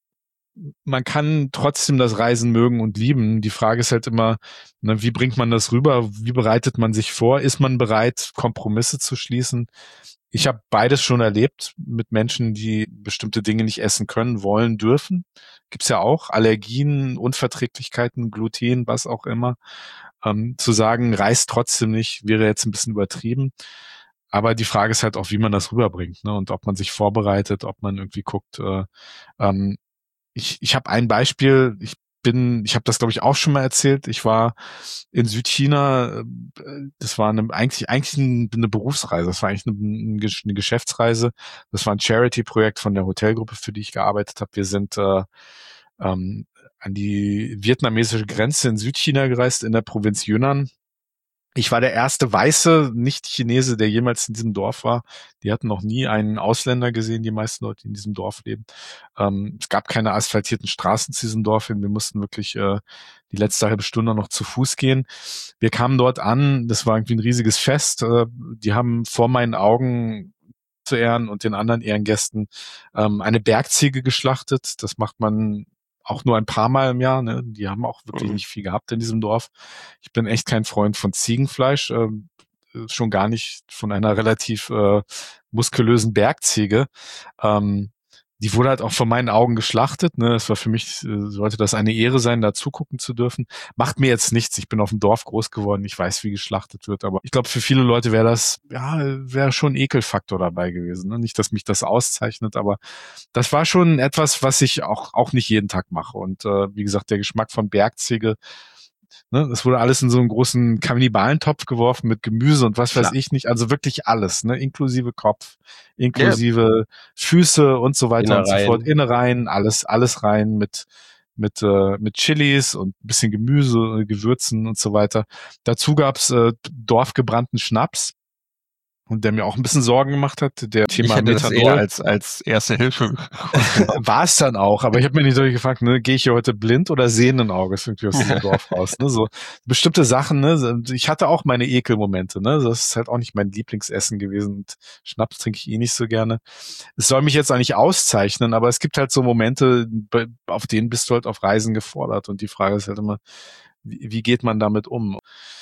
Speaker 2: man kann trotzdem das Reisen mögen und lieben. Die Frage ist halt immer, ne, wie bringt man das rüber? Wie bereitet man sich vor? Ist man bereit, Kompromisse zu schließen? Ich habe beides schon erlebt mit Menschen, die bestimmte Dinge nicht essen können, wollen, dürfen. Gibt's ja auch Allergien, Unverträglichkeiten, Gluten, was auch immer. Ähm, zu sagen, Reis trotzdem nicht, wäre jetzt ein bisschen übertrieben. Aber die Frage ist halt auch, wie man das rüberbringt, ne? Und ob man sich vorbereitet, ob man irgendwie guckt. Äh, ähm, ich ich habe ein Beispiel. Ich bin, ich habe das glaube ich auch schon mal erzählt. Ich war in Südchina. Das war eine, eigentlich eigentlich eine Berufsreise. Das war eigentlich eine, eine Geschäftsreise. Das war ein Charity-Projekt von der Hotelgruppe, für die ich gearbeitet habe. Wir sind äh, ähm, an die vietnamesische Grenze in Südchina gereist, in der Provinz Yunnan. Ich war der erste weiße Nicht-Chinese, der jemals in diesem Dorf war. Die hatten noch nie einen Ausländer gesehen, die meisten Leute, die in diesem Dorf leben. Ähm, es gab keine asphaltierten Straßen zu diesem Dorf hin. Wir mussten wirklich äh, die letzte halbe Stunde noch zu Fuß gehen. Wir kamen dort an, das war irgendwie ein riesiges Fest. Äh, die haben vor meinen Augen zu Ehren und den anderen Ehrengästen ähm, eine Bergziege geschlachtet. Das macht man auch nur ein paar Mal im Jahr. Ne? Die haben auch wirklich
Speaker 1: Mhm.
Speaker 2: nicht viel gehabt in diesem Dorf. Ich bin echt kein Freund von Ziegenfleisch, äh, schon gar nicht von einer relativ äh, muskulösen Bergziege. Ähm, die wurde halt auch vor meinen Augen geschlachtet. Ne? Es war für mich, äh, sollte das eine Ehre sein, da zugucken zu dürfen. Macht mir jetzt nichts. Ich bin auf dem Dorf groß geworden. Ich weiß, wie geschlachtet wird. Aber ich glaube, für viele Leute wäre das, ja, wäre schon ein Ekelfaktor dabei gewesen. Ne? Nicht, dass mich das auszeichnet, aber das war schon etwas, was ich auch, auch nicht jeden Tag mache. Und äh, wie gesagt, der Geschmack von Bergziege, ne, das wurde alles in so einen großen Kannibalentopf geworfen mit Gemüse und was weiß
Speaker 1: Klar.
Speaker 2: ich nicht. Also wirklich alles, ne, inklusive Kopf,
Speaker 1: Ja.
Speaker 2: inklusive Füße und so weiter und so
Speaker 1: Innereien.
Speaker 2: fort. Innereien, alles, alles rein mit mit äh, mit Chilis und ein bisschen Gemüse, Gewürzen und so weiter. Dazu gab's äh, dorfgebrannten Schnaps. und der mir auch ein bisschen Sorgen gemacht hat, der Thema
Speaker 1: ich hätte
Speaker 2: Methanol.
Speaker 1: Das eher als, als erste Hilfe.
Speaker 2: War es dann auch, aber ich habe mir nicht gefragt, ne, gehe ich hier heute blind oder sehenden Auges irgendwie aus diesem Dorf raus, ne, so bestimmte Sachen, ne, ich hatte auch meine Ekelmomente, ne, das ist halt auch nicht mein Lieblingsessen gewesen und Schnaps trinke ich eh nicht so gerne. Es soll mich jetzt auch nicht auszeichnen, aber es gibt halt so Momente, auf denen bist du halt auf Reisen gefordert und die Frage ist halt immer, wie, wie geht man damit um?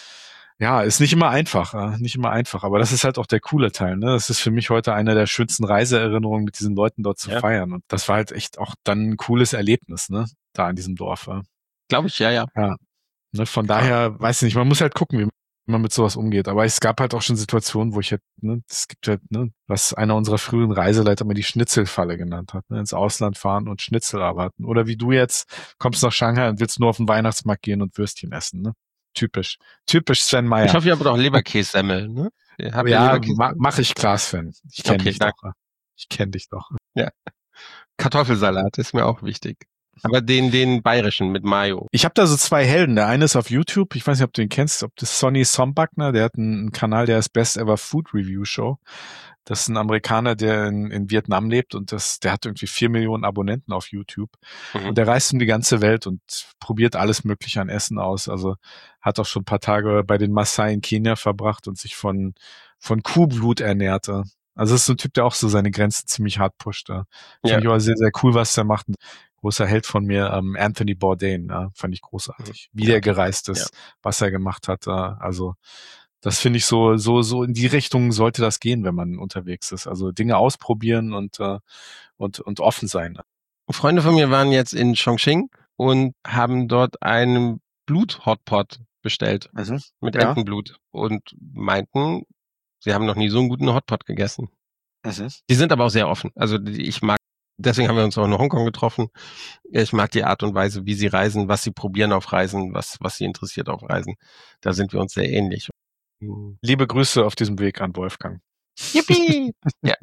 Speaker 2: Ja, ist nicht immer einfach, äh, nicht immer einfach, aber das ist halt auch der coole Teil, ne? Das ist für mich heute eine der schönsten Reiseerinnerungen, mit diesen Leuten dort zu
Speaker 1: Ja.
Speaker 2: feiern. Und das war halt echt auch dann ein cooles Erlebnis, ne? Da in diesem Dorf. Äh.
Speaker 1: Glaube ich, ja, ja.
Speaker 2: Ja. Ne, von
Speaker 1: Klar.
Speaker 2: daher, weiß ich nicht, man muss halt gucken, wie man mit sowas umgeht. Aber es gab halt auch schon Situationen, wo ich halt, ne, es gibt halt, ne, was einer unserer frühen Reiseleiter mir die Schnitzelfalle genannt hat, ne, ins Ausland fahren und Schnitzel erwarten. Oder wie du jetzt kommst nach Shanghai und willst nur auf den Weihnachtsmarkt gehen und Würstchen essen, ne? Typisch. Typisch Sven Meyer.
Speaker 1: Ich hoffe, ihr habt doch Leberkässemmel, ne? Habt ihr
Speaker 2: Ja,
Speaker 1: Leberkäse?
Speaker 2: ma mach ich klar, Sven. Ich kenne
Speaker 1: Okay,
Speaker 2: dich
Speaker 1: danke.
Speaker 2: doch. Ich kenne dich doch.
Speaker 1: Ja. Kartoffelsalat ist mir auch wichtig. Aber den, den bayerischen mit Mayo.
Speaker 2: Ich habe da so zwei Helden. Der eine ist auf YouTube. Ich weiß nicht, ob du ihn kennst. Ob das Sonny Sombachner. Der hat einen, einen Kanal, der ist Best Ever Food Review Show. Das ist ein Amerikaner, der in, in Vietnam lebt und das, der hat irgendwie vier Millionen Abonnenten auf YouTube. Mhm. Und der reist um die ganze Welt und probiert alles Mögliche an Essen aus. Also hat auch schon ein paar Tage bei den Maasai in Kenia verbracht und sich von, von Kuhblut ernährte. Also das ist so ein Typ, der auch so seine Grenzen ziemlich hart pusht. Da. Finde ja. ich aber sehr, sehr cool, was der macht. Ein großer Held von mir, ähm, Anthony Bourdain, ja, fand ich großartig. Wie der gereist ist, ja. was er gemacht hat. Also das finde ich so, so, so in die Richtung sollte das gehen, wenn man unterwegs ist. Also Dinge ausprobieren und, äh, und, und offen sein.
Speaker 1: Freunde von mir waren jetzt in Chongqing und haben dort einen Blut-Hotpot bestellt. Mhm. Mit ja. Entenblut. Und meinten, sie haben noch nie so einen guten Hotpot gegessen. Mhm. Die sind aber auch sehr offen. Also ich mag, deswegen haben wir uns auch in Hongkong getroffen. Ich mag die Art und Weise, wie sie reisen, was sie probieren auf Reisen, was, was sie interessiert auf Reisen. Da sind wir uns sehr ähnlich.
Speaker 2: Liebe Grüße auf diesem Weg an Wolfgang.
Speaker 1: Yippie! Ja.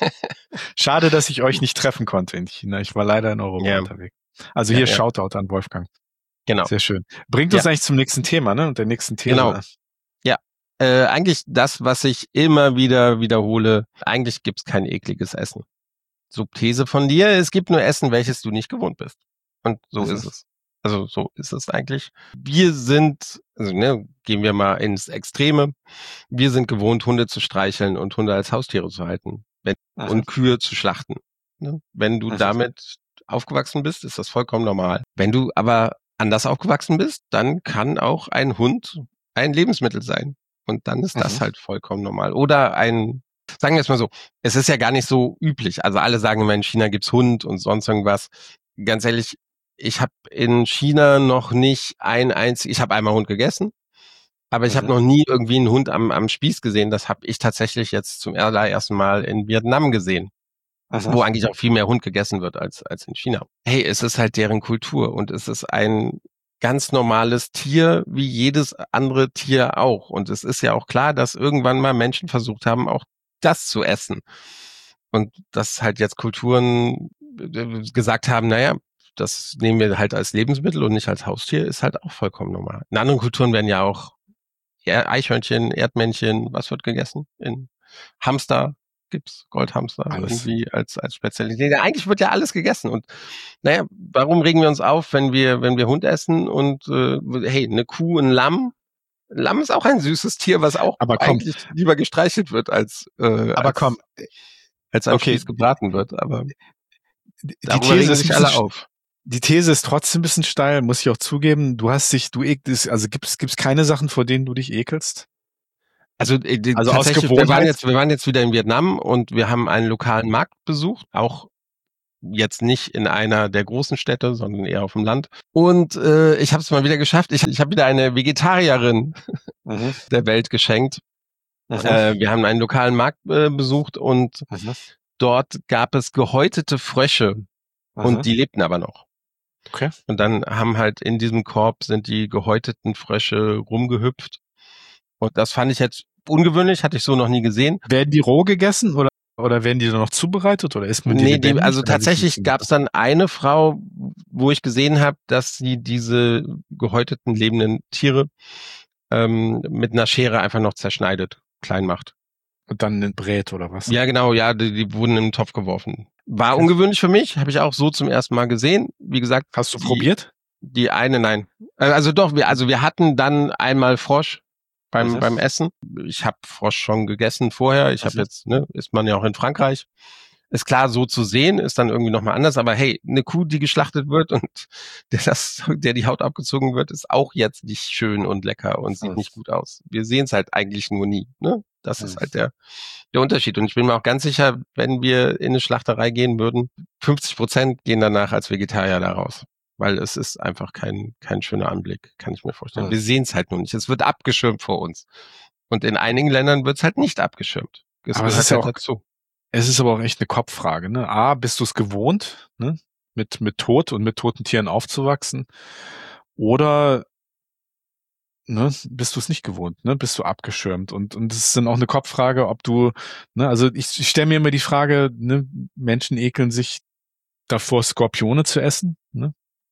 Speaker 2: Schade, dass ich euch nicht treffen konnte in China. Ich war leider in Europa ja. unterwegs. Also hier ja, ja. Shoutout an Wolfgang.
Speaker 1: Genau.
Speaker 2: Sehr schön. Bringt uns ja. eigentlich zum nächsten Thema, ne? Und der nächsten These.
Speaker 1: Genau. Ja. Äh, eigentlich das, was ich immer wieder wiederhole. Eigentlich gibt's kein ekliges Essen. Subthese von dir, es gibt nur Essen, welches du nicht gewohnt bist. Und so mhm. ist es. Also so ist es eigentlich. Wir sind, also ne, gehen wir mal ins Extreme. Wir sind gewohnt, Hunde zu streicheln und Hunde als Haustiere zu halten wenn, und Kühe zu schlachten. Ne? Wenn du damit aufgewachsen bist, ist das vollkommen normal. Wenn du aber anders aufgewachsen bist, dann kann auch ein Hund ein Lebensmittel sein. Und dann ist das mhm. halt vollkommen normal. Oder ein, sagen wir es mal so, es ist ja gar nicht so üblich. Also alle sagen immer, in China gibt's Hund und sonst irgendwas. Ganz ehrlich, ich habe in China noch nicht ein einziges, ich habe einmal Hund gegessen, aber ich mhm. habe noch nie irgendwie einen Hund am, am Spieß gesehen. Das habe ich tatsächlich jetzt zum allerersten Mal in Vietnam gesehen, mhm. wo eigentlich auch viel mehr Hund gegessen wird als als in China. Hey, es ist halt deren Kultur und es ist ein ganz normales Tier, wie jedes andere Tier auch. Und es ist ja auch klar, dass irgendwann mal Menschen versucht haben, auch das zu essen. Und dass halt jetzt Kulturen gesagt haben, naja, das nehmen wir halt als Lebensmittel und nicht als Haustier, ist halt auch vollkommen normal. In anderen Kulturen werden ja auch Eichhörnchen, Erdmännchen, was wird gegessen? In Hamster gibt's Goldhamster alles. Irgendwie als als Spezialität. Ja, eigentlich wird ja alles gegessen und naja, warum regen wir uns auf, wenn wir wenn wir Hund essen und äh, hey, eine Kuh, ein Lamm? Ein Lamm ist auch ein süßes Tier, was auch
Speaker 2: aber komm,
Speaker 1: eigentlich lieber gestreichelt wird als äh,
Speaker 2: aber
Speaker 1: als,
Speaker 2: komm,
Speaker 1: als am okay. Spieß gebraten wird. Aber
Speaker 2: die These ist sich alle auf. Die These ist trotzdem ein bisschen steil, muss ich auch zugeben. Du hast dich, du ekelst, also gibt's gibt's keine Sachen, vor denen du dich ekelst?
Speaker 1: Also, äh, die, also tatsächlich, wir waren jetzt, wir waren jetzt wieder in Vietnam und wir haben einen lokalen Markt besucht, auch jetzt nicht in einer der großen Städte, sondern eher auf dem Land. Und äh, ich habe es mal wieder geschafft. Ich, ich habe wieder eine Vegetarierin mhm. der Welt geschenkt. Mhm. Äh, wir haben einen lokalen Markt äh, besucht und mhm. dort gab es gehäutete Frösche mhm. und die lebten aber noch. Okay. Und dann haben halt in diesem Korb sind die gehäuteten Frösche rumgehüpft. Und das fand ich jetzt ungewöhnlich, hatte ich so noch nie gesehen.
Speaker 2: Werden die roh gegessen oder oder werden die dann noch zubereitet oder isst man die?
Speaker 1: Nee, die, also tatsächlich gab es dann eine Frau, wo ich gesehen habe, dass sie diese gehäuteten lebenden Tiere ähm, mit einer Schere einfach noch zerschneidet, klein macht.
Speaker 2: Und dann in Brät oder was?
Speaker 1: Ja, genau, ja, die, die wurden in den Topf geworfen. War
Speaker 2: Okay.
Speaker 1: ungewöhnlich für mich, habe ich auch so zum ersten Mal gesehen. Wie gesagt,
Speaker 2: Hast du
Speaker 1: die,
Speaker 2: probiert?
Speaker 1: Die eine, nein. Äh, Also doch, wir, also wir hatten dann einmal Frosch beim
Speaker 2: Mhm.
Speaker 1: beim Essen. Ich habe Frosch schon gegessen vorher. Ich habe
Speaker 2: Mhm.
Speaker 1: jetzt, ne, isst man ja auch in Frankreich. Ist klar, so zu sehen, ist dann irgendwie nochmal anders. Aber hey, eine Kuh, die geschlachtet wird und der, das, der die Haut abgezogen wird, ist auch jetzt nicht schön und lecker und sieht
Speaker 2: Mhm.
Speaker 1: nicht gut aus. Wir sehen es halt eigentlich nur nie. Ne? Das ist
Speaker 2: Mhm.
Speaker 1: halt der, der Unterschied. Und ich bin mir auch ganz sicher, wenn wir in eine Schlachterei gehen würden, fünfzig Prozent gehen danach als Vegetarier da raus. Weil es ist einfach kein, kein schöner Anblick, kann ich mir vorstellen.
Speaker 2: Mhm.
Speaker 1: Wir sehen es halt nur nicht. Es wird abgeschirmt vor uns. Und in einigen Ländern wird es halt nicht abgeschirmt. Das
Speaker 2: Aber es
Speaker 1: gehört
Speaker 2: ist ja
Speaker 1: halt
Speaker 2: auch,
Speaker 1: dazu.
Speaker 2: es ist aber auch echt eine Kopffrage, ne? A, bist du es gewohnt, ne? Mit, mit Tod und mit toten Tieren aufzuwachsen? Oder, ne, bist du es nicht gewohnt, ne? Bist du abgeschirmt? Und, und es ist dann auch eine Kopffrage, ob du, ne, also ich, ich stelle mir immer die Frage, ne, Menschen ekeln sich davor, Skorpione zu essen, ne?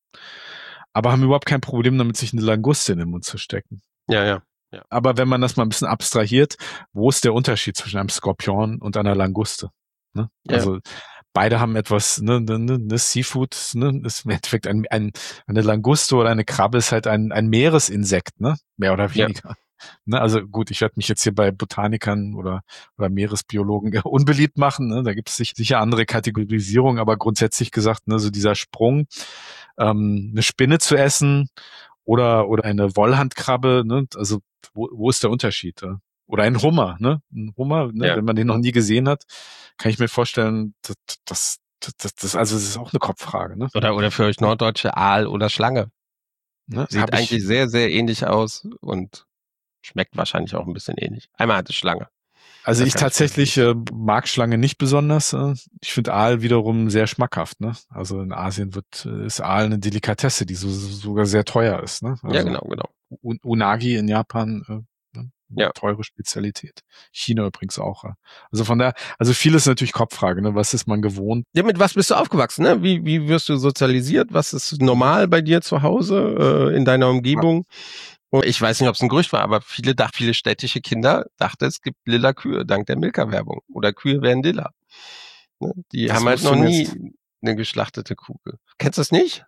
Speaker 2: Aber haben überhaupt kein Problem damit, sich eine Languste in den Mund zu stecken.
Speaker 1: Ja, ja, ja.
Speaker 2: Aber wenn man das mal ein bisschen abstrahiert, wo ist der Unterschied zwischen einem Skorpion und einer Languste? Ne?
Speaker 1: Ja,
Speaker 2: Also beide haben etwas, ne, ne, ne Seafood, ne, ist im Endeffekt ein, ein, eine Languste oder eine Krabbe ist halt ein, ein Meeresinsekt, ne, mehr oder
Speaker 1: ja.
Speaker 2: weniger. Ne, also gut, ich werde mich jetzt hier bei Botanikern oder, oder Meeresbiologen unbeliebt machen. Ne? Da gibt es sicher andere Kategorisierungen, aber grundsätzlich gesagt, ne, so dieser Sprung, ähm, eine Spinne zu essen oder oder eine Wollhandkrabbe, ne? Also wo, wo ist der Unterschied? Ja? Oder ein Hummer, ne? Ein Hummer, ne?
Speaker 1: Ja.
Speaker 2: Wenn man den noch nie gesehen hat, kann ich mir vorstellen, das, das, das, das also das ist auch eine Kopffrage, ne?
Speaker 1: Oder, oder für euch Norddeutsche Aal oder Schlange.
Speaker 2: Ne?
Speaker 1: Sieht
Speaker 2: Habe ich
Speaker 1: eigentlich sehr, sehr ähnlich aus und schmeckt wahrscheinlich auch ein bisschen ähnlich. Einmal hatte Schlange.
Speaker 2: Also
Speaker 1: Das
Speaker 2: ich
Speaker 1: kann ich mir
Speaker 2: tatsächlich
Speaker 1: nicht.
Speaker 2: äh, mag Schlange nicht besonders. Äh, ich finde Aal wiederum sehr schmackhaft. Ne? Also in Asien wird äh, ist Aal eine Delikatesse, die so, so, sogar sehr teuer ist. Ne?
Speaker 1: Ja,
Speaker 2: Also
Speaker 1: genau, genau.
Speaker 2: Un- Unagi in Japan, äh, ne?
Speaker 1: Ja.
Speaker 2: Teure Spezialität. China übrigens auch. Ja. Also von da, also vieles ist natürlich Kopffrage. Ne? Was ist man gewohnt?
Speaker 1: Ja, mit was bist du aufgewachsen, ne? Wie, wie wirst du sozialisiert? Was ist
Speaker 2: Mhm.
Speaker 1: normal bei dir zu Hause, äh, in deiner Umgebung? Und ich weiß nicht, ob es ein Gerücht war, aber viele, dach- viele städtische Kinder dachten, es gibt lila Kühe dank der Milka-Werbung. Oder Kühe wären lila. Ne? Die
Speaker 2: Das
Speaker 1: haben halt
Speaker 2: musst
Speaker 1: noch
Speaker 2: du mir jetzt.
Speaker 1: nie eine geschlachtete Kuh. Kennst du das nicht?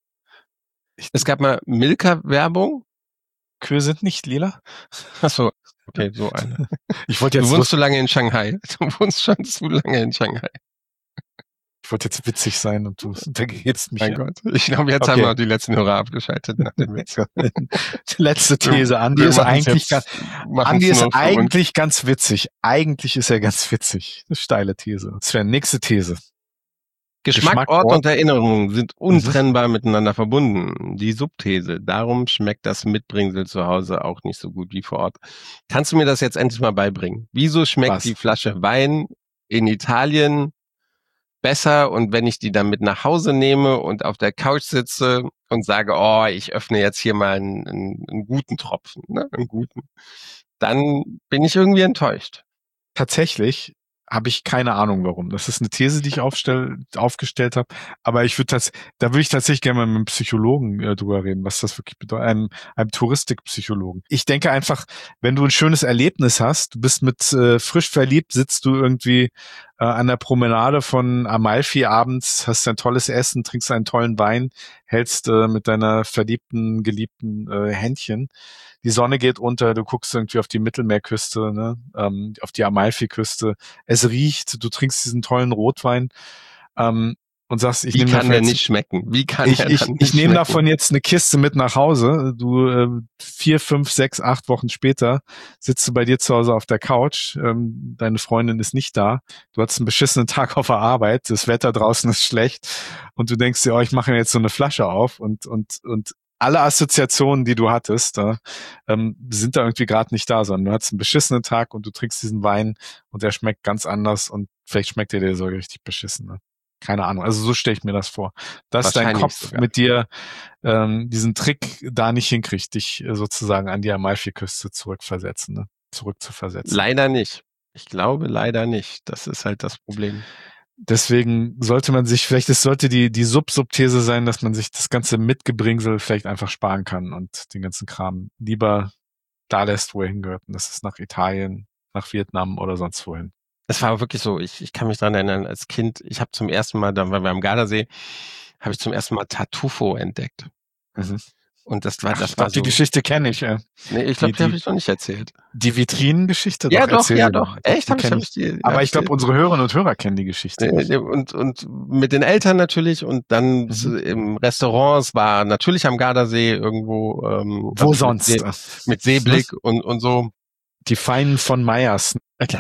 Speaker 2: Ich,
Speaker 1: Es gab mal Milka-Werbung.
Speaker 2: Kühe sind nicht lila.
Speaker 1: Ach so, okay, so eine.
Speaker 2: Ich wollte
Speaker 1: Du
Speaker 2: jetzt
Speaker 1: wohnst
Speaker 2: lust,
Speaker 1: zu lange in Shanghai. Du wohnst schon zu lange in Shanghai.
Speaker 2: ich wollte jetzt witzig sein und du untergehtst mich
Speaker 1: Mein
Speaker 2: ja.
Speaker 1: Gott. Ich glaube, jetzt haben
Speaker 2: Okay.
Speaker 1: wir die letzten Hörer abgeschaltet nach dem Witz.
Speaker 2: Letzte
Speaker 1: Wir,
Speaker 2: These. Andi
Speaker 1: wir
Speaker 2: ist
Speaker 1: machen es
Speaker 2: eigentlich
Speaker 1: jetzt,
Speaker 2: ganz,
Speaker 1: machen
Speaker 2: Andi
Speaker 1: es
Speaker 2: ist
Speaker 1: nur für uns.
Speaker 2: eigentlich ganz witzig. Eigentlich ist er ganz witzig. Eine steile These. Sven, nächste These.
Speaker 1: Geschmack,
Speaker 2: Geschmack,
Speaker 1: Ort
Speaker 2: Ort.
Speaker 1: und Erinnerung sind
Speaker 2: Mhm.
Speaker 1: untrennbar miteinander verbunden. Die Subthese. Darum schmeckt das Mitbringsel zu Hause auch nicht so gut wie vor Ort. Kannst du mir das jetzt endlich mal beibringen? Wieso schmeckt
Speaker 2: Was?
Speaker 1: die Flasche Wein in Italien besser und wenn ich die dann mit nach Hause nehme und auf der Couch sitze und sage, oh, ich öffne jetzt hier mal einen, einen, einen guten Tropfen, ne, einen guten, dann bin ich irgendwie enttäuscht.
Speaker 2: Tatsächlich habe ich keine Ahnung warum. Das ist eine These, die ich aufstell, aufgestellt habe. Aber ich würde das, da würde ich tatsächlich gerne mal mit einem Psychologen äh, drüber reden, was das wirklich bedeutet, einem, einem Touristikpsychologen. Ich denke einfach, wenn du ein schönes Erlebnis hast, du bist mit äh, frisch verliebt, sitzt du irgendwie äh, an der Promenade von Amalfi abends, hast ein tolles Essen, trinkst einen tollen Wein, hältst äh, mit deiner verliebten, geliebten äh, Händchen. Die Sonne geht unter, du guckst irgendwie auf die Mittelmeerküste, ne, ähm, auf die Amalfiküste. Es riecht, du trinkst diesen tollen Rotwein ähm, und sagst, ich
Speaker 1: Wie
Speaker 2: nehme
Speaker 1: kann
Speaker 2: davon
Speaker 1: der
Speaker 2: jetzt,
Speaker 1: nicht schmecken? Wie kann
Speaker 2: ich
Speaker 1: er
Speaker 2: ich
Speaker 1: dann
Speaker 2: ich
Speaker 1: nicht
Speaker 2: nehme
Speaker 1: schmecken?
Speaker 2: davon jetzt eine Kiste mit nach Hause. Du äh, vier, fünf, sechs, acht Wochen später sitzt du bei dir zu Hause auf der Couch. Ähm, deine Freundin ist nicht da. Du hattest einen beschissenen Tag auf der Arbeit. Das Wetter draußen ist schlecht und du denkst dir, oh, ich mache mir jetzt so eine Flasche auf und und und alle Assoziationen, die du hattest, äh, ähm, sind da irgendwie gerade nicht da, sondern du hattest einen beschissenen Tag und du trinkst diesen Wein und der schmeckt ganz anders und vielleicht schmeckt der dir so richtig beschissen. Ne? Keine Ahnung. Also so stelle ich mir das vor, dass dein
Speaker 1: Wahrscheinlich
Speaker 2: Kopf
Speaker 1: sogar.
Speaker 2: mit dir ähm, diesen Trick da nicht hinkriegt, dich äh, sozusagen an die Amalfiküste zurückversetzen, ne? zurückzuversetzen.
Speaker 1: Leider nicht. Ich glaube leider nicht. Das ist halt das Problem.
Speaker 2: Deswegen sollte man sich, vielleicht es sollte die, die Sub-Sub-These sein, dass man sich das ganze Mitgebringsel vielleicht einfach sparen kann und den ganzen Kram lieber da lässt, wo er hingehört. Und das ist nach Italien, nach Vietnam oder sonst wohin.
Speaker 1: Es war wirklich so, ich, ich kann mich dran erinnern, als Kind, ich habe zum ersten Mal, dann waren wir am Gardasee, habe ich zum ersten Mal Tartufo entdeckt.
Speaker 2: Mhm.
Speaker 1: Und das war,
Speaker 2: Ach,
Speaker 1: das
Speaker 2: ich
Speaker 1: war
Speaker 2: glaube,
Speaker 1: so.
Speaker 2: Die Geschichte kenne ich. Äh.
Speaker 1: Nee, ich
Speaker 2: Die,
Speaker 1: glaube, die, die habe
Speaker 2: die,
Speaker 1: ich noch nicht erzählt.
Speaker 2: die Vitrinengeschichte?
Speaker 1: Ja,
Speaker 2: Doch,
Speaker 1: doch,
Speaker 2: erzähl
Speaker 1: ja,
Speaker 2: sie
Speaker 1: doch.
Speaker 2: doch.
Speaker 1: Echt,
Speaker 2: Die
Speaker 1: habe ich,
Speaker 2: kenn
Speaker 1: hab ich die.
Speaker 2: Aber
Speaker 1: hab
Speaker 2: ich glaube,
Speaker 1: die-
Speaker 2: unsere Hörerinnen und Hörer kennen die Geschichte
Speaker 1: Nee,
Speaker 2: nicht.
Speaker 1: nee, Und, und mit den Eltern natürlich und dann
Speaker 2: Mhm.
Speaker 1: zu- im Restaurant, es war natürlich am Gardasee irgendwo. Ähm,
Speaker 2: Wo
Speaker 1: also
Speaker 2: sonst?
Speaker 1: Mit, See, mit Seeblick und, und so.
Speaker 2: Die Feinen von Meyers.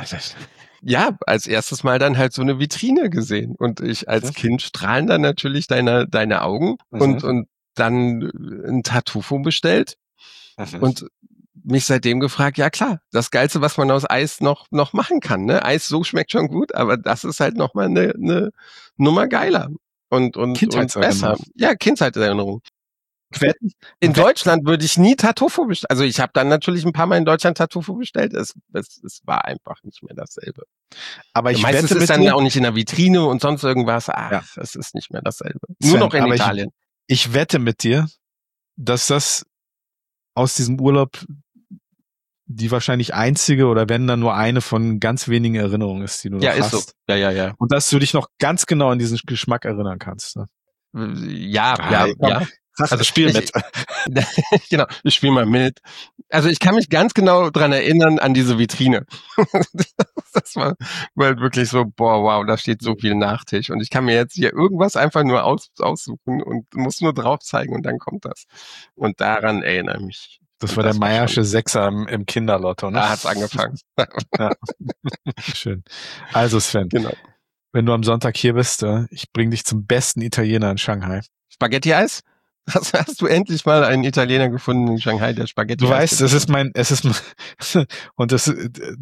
Speaker 1: Ja, als erstes Mal dann halt so eine Vitrine gesehen und ich als
Speaker 2: Mhm.
Speaker 1: Kind strahlen dann natürlich deine, deine Augen
Speaker 2: Mhm.
Speaker 1: und, und dann ein Tartufo bestellt
Speaker 2: Mhm.
Speaker 1: und mich seitdem gefragt, ja klar, das Geilste, was man aus Eis noch, noch machen kann, ne? Eis so schmeckt schon gut, aber das ist halt nochmal eine, eine Nummer geiler und, und, und besser. Ja, Kindheitserinnerung.
Speaker 2: Wetten?
Speaker 1: In
Speaker 2: Wetten?
Speaker 1: Deutschland würde ich nie Tartufo bestellen. Also ich habe dann natürlich ein paar Mal in Deutschland Tartufo bestellt. Es, es, es war einfach nicht mehr dasselbe.
Speaker 2: Aber ich
Speaker 1: Meistens
Speaker 2: wette
Speaker 1: ist
Speaker 2: mit
Speaker 1: dann
Speaker 2: dir,
Speaker 1: auch nicht in der Vitrine und sonst irgendwas. Ach,
Speaker 2: Ja.
Speaker 1: es ist nicht mehr dasselbe.
Speaker 2: Sven,
Speaker 1: Nur noch in
Speaker 2: aber
Speaker 1: Italien.
Speaker 2: Ich, ich wette mit dir, dass das aus diesem Urlaub die wahrscheinlich einzige oder wenn dann nur eine von ganz wenigen Erinnerungen ist, die du
Speaker 1: Ja,
Speaker 2: noch
Speaker 1: ist
Speaker 2: hast.
Speaker 1: so. Ja, ja, ja.
Speaker 2: Und dass du dich noch ganz genau an diesen Geschmack erinnern kannst. Ne?
Speaker 1: Ja,
Speaker 2: Ah,
Speaker 1: ja,
Speaker 2: komm,
Speaker 1: ja.
Speaker 2: Sag,
Speaker 1: Also
Speaker 2: spiel
Speaker 1: ich,
Speaker 2: mit.
Speaker 1: Genau, ich spiele mal mit. Also ich kann mich ganz genau dran erinnern an diese Vitrine. Das war, war halt wirklich so, boah, wow, da steht so viel Nachtisch. Und ich kann mir jetzt hier irgendwas einfach nur aus, aussuchen und muss nur drauf zeigen und dann kommt das. Und daran erinnere ich mich.
Speaker 2: Das
Speaker 1: Und
Speaker 2: war der
Speaker 1: das war
Speaker 2: Meyersche
Speaker 1: schon-
Speaker 2: Sechser im, im Kinderlotto, ne?
Speaker 1: Da hat's angefangen.
Speaker 2: Ja. Schön. Also Sven,
Speaker 1: Genau.
Speaker 2: wenn du am Sonntag hier bist, äh, ich bring dich zum besten Italiener in Shanghai.
Speaker 1: Spaghetti-Eis? Hast, hast du endlich mal einen Italiener gefunden in Shanghai, der Spaghetti
Speaker 2: Du weißt, es ist mein, es ist mein, und das,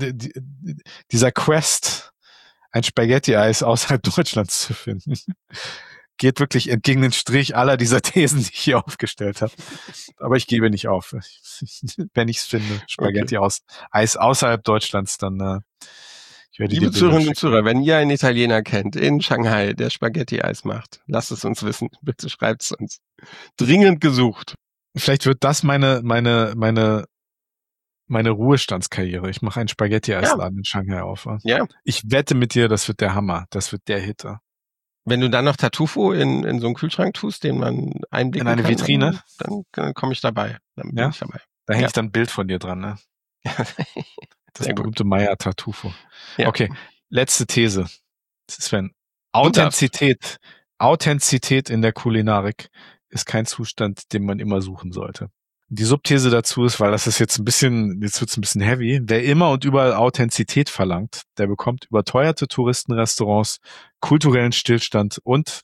Speaker 2: dieser Quest, ein Spaghetti-Eis außerhalb Deutschlands zu finden, geht wirklich entgegen den Strich aller dieser Thesen, die ich hier aufgestellt habe. Aber ich gebe nicht auf. Wenn ich es finde, Spaghetti okay. aus Eis außerhalb Deutschlands, dann äh, ich werde
Speaker 1: Liebe
Speaker 2: die
Speaker 1: Zuhörerinnen und Zuhörer, wenn ihr einen Italiener kennt in Shanghai, der Spaghetti-Eis macht, lasst es uns wissen. Bitte schreibt es uns. Dringend gesucht.
Speaker 2: Vielleicht wird das meine meine meine meine Ruhestandskarriere. Ich mache einen Spaghetti-Eisladen ja. in Shanghai auf.
Speaker 1: Ja.
Speaker 2: Ich wette mit dir, das wird der Hammer. Das wird der Hitter.
Speaker 1: Wenn du dann noch Tartufo in, in so einen Kühlschrank tust, den man einblicken kann.
Speaker 2: In eine
Speaker 1: kann,
Speaker 2: Vitrine?
Speaker 1: Dann, dann komme ich dabei. Dann bin
Speaker 2: ja?
Speaker 1: ich dabei.
Speaker 2: Da hänge
Speaker 1: ja.
Speaker 2: ich dann ein Bild von dir dran, ne? Das
Speaker 1: Sehr
Speaker 2: berühmte Meyer Tartufo.
Speaker 1: Ja.
Speaker 2: Okay, letzte These. Sven. Authentizität. Authentizität in der Kulinarik ist kein Zustand, den man immer suchen sollte. Die Subthese dazu ist, weil das ist jetzt ein bisschen, jetzt wird's ein bisschen heavy, wer immer und überall Authentizität verlangt, der bekommt überteuerte Touristenrestaurants, kulturellen Stillstand und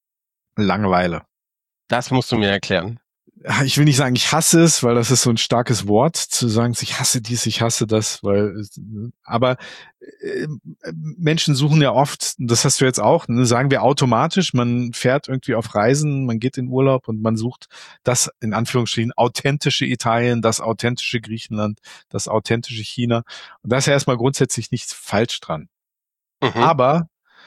Speaker 2: Langeweile.
Speaker 1: Das musst du mir erklären.
Speaker 2: Ich will nicht sagen, ich hasse es, weil das ist so ein starkes Wort, zu sagen, ich hasse dies, ich hasse das, weil, aber äh, Menschen suchen ja oft, das hast du jetzt auch, ne, sagen wir automatisch, man fährt irgendwie auf Reisen, man geht in Urlaub und man sucht das, in Anführungsstrichen, authentische Italien, das authentische Griechenland, das authentische China. Und da ist ja erstmal grundsätzlich nichts falsch dran. Mhm. Aber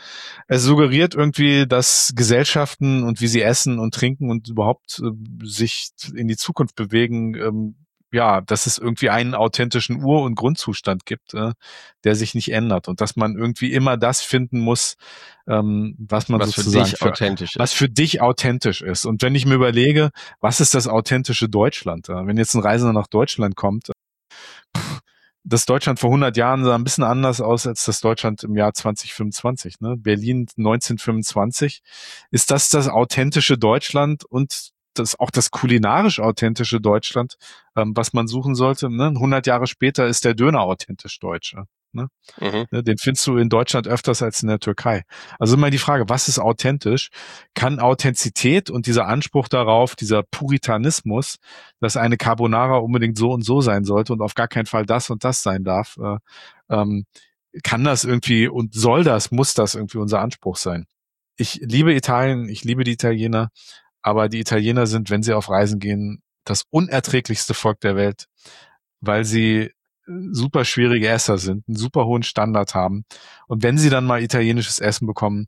Speaker 2: es suggeriert irgendwie, dass Gesellschaften und wie sie essen und trinken und überhaupt äh, sich in die Zukunft bewegen, ähm, ja, dass es irgendwie einen authentischen Ur- und Grundzustand gibt, äh, der sich nicht ändert und dass man irgendwie immer das finden muss, ähm, was man
Speaker 1: was
Speaker 2: sozusagen
Speaker 1: für dich
Speaker 2: für,
Speaker 1: authentisch
Speaker 2: was
Speaker 1: ist.
Speaker 2: für dich authentisch ist. Und wenn ich mir überlege, was ist das authentische Deutschland? Äh, wenn jetzt ein Reisender nach Deutschland kommt, pff, das Deutschland vor hundert Jahren sah ein bisschen anders aus als das Deutschland im Jahr zwanzig fünfundzwanzig. Ne? Berlin neunzehnhundertfünfundzwanzig. Ist das das authentische Deutschland und das auch das kulinarisch authentische Deutschland, ähm, was man suchen sollte? Ne? hundert Jahre später ist der Döner authentisch deutsch. Ne? Mhm. Den findest du in Deutschland öfters als in der Türkei. Also immer die Frage, was ist authentisch? Kann Authentizität und dieser Anspruch darauf, dieser Puritanismus, dass eine Carbonara unbedingt so und so sein sollte und auf gar keinen Fall das und das sein darf, äh, ähm, kann das irgendwie und soll das, muss das irgendwie unser Anspruch sein? Ich liebe Italien, ich liebe die Italiener, aber die Italiener sind, wenn sie auf Reisen gehen, das unerträglichste Volk der Welt, weil sie super schwierige Esser sind, einen super hohen Standard haben. Und wenn sie dann mal italienisches Essen bekommen,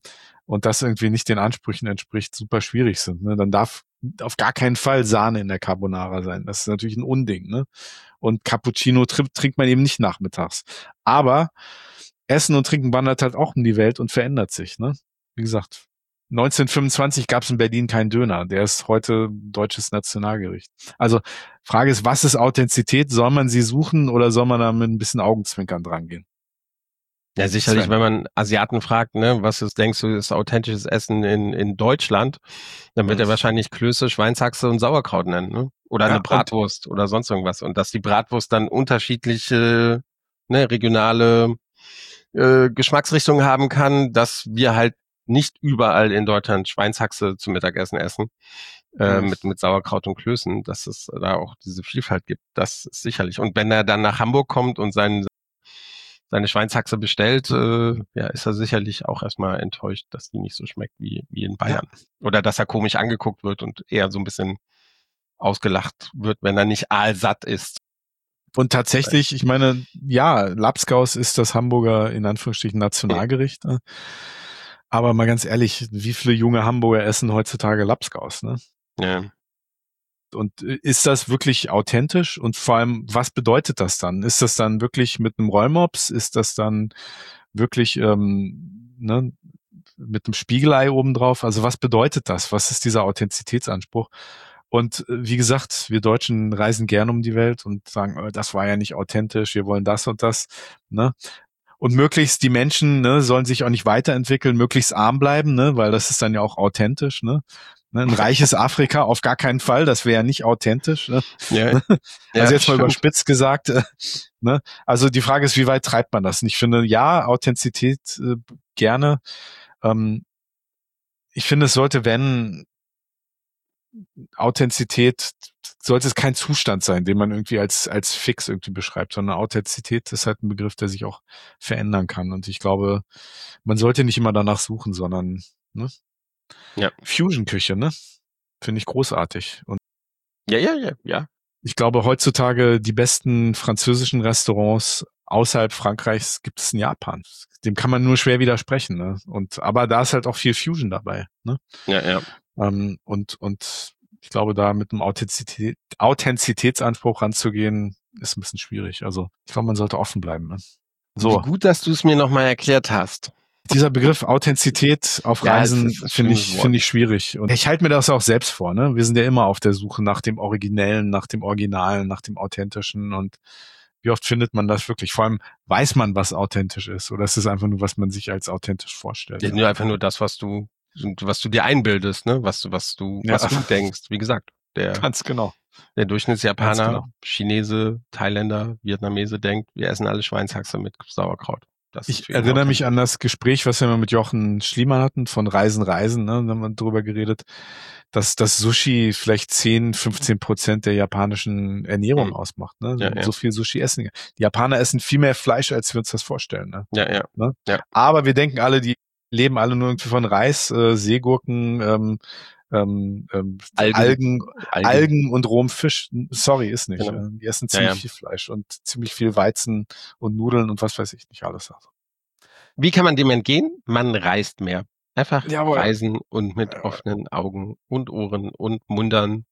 Speaker 2: und das irgendwie nicht den Ansprüchen entspricht, super schwierig sind. Ne? Dann darf auf gar keinen Fall Sahne in der Carbonara sein. Das ist natürlich ein Unding. Ne? Und Cappuccino tr- trinkt man eben nicht nachmittags. Aber Essen und Trinken wandert halt auch um die Welt und verändert sich. Ne? Wie gesagt, neunzehnhundertfünfundzwanzig gab es in Berlin keinen Döner. Der ist heute deutsches Nationalgericht. Also Frage ist, was ist Authentizität? Soll man sie suchen oder soll man da mit ein bisschen Augenzwinkern drangehen?
Speaker 1: Ja, sicherlich,
Speaker 2: Sven.
Speaker 1: wenn man Asiaten fragt, ne, was ist, denkst du, ist authentisches Essen in, in Deutschland, dann wird
Speaker 2: Ja.
Speaker 1: er wahrscheinlich Klöße, Schweinshaxe und Sauerkraut nennen, ne? Oder
Speaker 2: Ja,
Speaker 1: eine
Speaker 2: und-
Speaker 1: Bratwurst oder sonst irgendwas. Und dass die Bratwurst dann unterschiedliche, ne, regionale äh, Geschmacksrichtungen haben kann, dass wir halt nicht überall in Deutschland Schweinshaxe zum Mittagessen essen, äh,
Speaker 2: Mhm.
Speaker 1: mit, mit Sauerkraut und Klößen, dass es da auch diese Vielfalt gibt. Das ist sicherlich. Und wenn er dann nach Hamburg kommt und seinen seine Schweinshaxe bestellt, äh, ja, ist er sicherlich auch erstmal enttäuscht, dass die nicht so schmeckt wie, wie in Bayern. Ja. Oder dass er komisch angeguckt wird und eher so ein bisschen ausgelacht wird, wenn er nicht aalsatt ist.
Speaker 2: Und tatsächlich, ich meine, ja, Lapskaus ist das Hamburger, in Anführungsstrichen, Nationalgericht. Ne? Aber mal ganz ehrlich, wie viele junge Hamburger essen heutzutage Lapskaus? Ne?
Speaker 1: Ja.
Speaker 2: Und ist das wirklich authentisch? Und vor allem, was bedeutet das dann? Ist das dann wirklich mit einem Rollmops? Ist das dann wirklich ähm, ne, mit einem Spiegelei obendrauf? Also was bedeutet das? Was ist dieser Authentizitätsanspruch? Und wie gesagt, wir Deutschen reisen gern um die Welt und sagen, oh, das war ja nicht authentisch, wir wollen das und das. Ne? Und möglichst die Menschen ne, sollen sich auch nicht weiterentwickeln, möglichst arm bleiben, ne, weil das ist dann ja auch authentisch. Ne? Ein reiches Afrika auf gar keinen Fall, das wäre ja nicht authentisch. Ne?
Speaker 1: Ja,
Speaker 2: also
Speaker 1: ja,
Speaker 2: jetzt mal
Speaker 1: stimmt.
Speaker 2: überspitzt gesagt. Äh, ne? Also die Frage ist, wie weit treibt man das? Und ich finde, ja, Authentizität äh, gerne. Ähm, ich finde, es sollte, wenn Authentizität, sollte es kein Zustand sein, den man irgendwie als als fix irgendwie beschreibt, sondern Authentizität ist halt ein Begriff, der sich auch verändern kann. Und ich glaube, man sollte nicht immer danach suchen, sondern ne?
Speaker 1: Ja.
Speaker 2: Fusion-Küche, ne? Finde ich großartig. Und
Speaker 1: Ja, ja, ja, ja.
Speaker 2: ich glaube, heutzutage die besten französischen Restaurants außerhalb Frankreichs gibt es in Japan. Dem kann man nur schwer widersprechen. Ne? Und aber da ist halt auch viel Fusion dabei. Ne?
Speaker 1: Ja, ja.
Speaker 2: Ähm, und und ich glaube, da mit einem Authentizität, Authentizitätsanspruch ranzugehen, ist ein bisschen schwierig. Also ich glaube, man sollte offen bleiben. Ne? So.
Speaker 1: Wie gut, dass du es mir nochmal erklärt hast.
Speaker 2: Dieser Begriff Authentizität auf
Speaker 1: Ja,
Speaker 2: Reisen
Speaker 1: es ist ein
Speaker 2: finde ich
Speaker 1: schönes Wort.
Speaker 2: finde ich schwierig. Und ich halte mir das auch selbst vor. Ne? Wir sind ja immer auf der Suche nach dem Originellen, nach dem Originalen, nach dem Authentischen. Und wie oft findet man das wirklich? Vor allem weiß man, was authentisch ist, oder ist es einfach nur, was man sich als authentisch vorstellt?
Speaker 1: Ja, nur einfach nur das, was du, was du dir einbildest, ne? Was du, was du,
Speaker 2: Ja.
Speaker 1: was du denkst. Wie gesagt, der,
Speaker 2: Ganz genau.
Speaker 1: der Durchschnittsjapaner,
Speaker 2: Ganz genau.
Speaker 1: Chinese, Thailänder, Vietnamese denkt, wir essen alle Schweinshaxe mit Sauerkraut. Das ist
Speaker 2: Ich
Speaker 1: für ihn
Speaker 2: erinnere mich
Speaker 1: authentisch.
Speaker 2: an das Gespräch, was wir mal mit Jochen Schliemann hatten, von Reisen, Reisen, ne? Da haben wir drüber geredet, dass das Sushi vielleicht zehn, fünfzehn Prozent der japanischen Ernährung
Speaker 1: Mhm.
Speaker 2: ausmacht. Ne?
Speaker 1: Ja, ja.
Speaker 2: So viel Sushi essen. Die Japaner essen viel mehr Fleisch, als wir uns das vorstellen. Ne?
Speaker 1: Ja, ja.
Speaker 2: Ne?
Speaker 1: Ja.
Speaker 2: Aber wir denken alle, die leben alle nur irgendwie von Reis, äh, Seegurken, ähm, ähm, ähm,
Speaker 1: Algen.
Speaker 2: Algen,
Speaker 1: Algen.
Speaker 2: Algen und rohem Fisch. Sorry, ist nicht.
Speaker 1: Genau.
Speaker 2: Äh, Die essen
Speaker 1: Ja,
Speaker 2: ziemlich
Speaker 1: ja.
Speaker 2: viel Fleisch und ziemlich viel Weizen und Nudeln und was weiß ich nicht alles. Also.
Speaker 1: Wie kann man dem entgehen? Man reist mehr. Einfach
Speaker 2: Jawohl.
Speaker 1: reisen und mit
Speaker 2: Jawohl.
Speaker 1: offenen Augen und Ohren und Mundern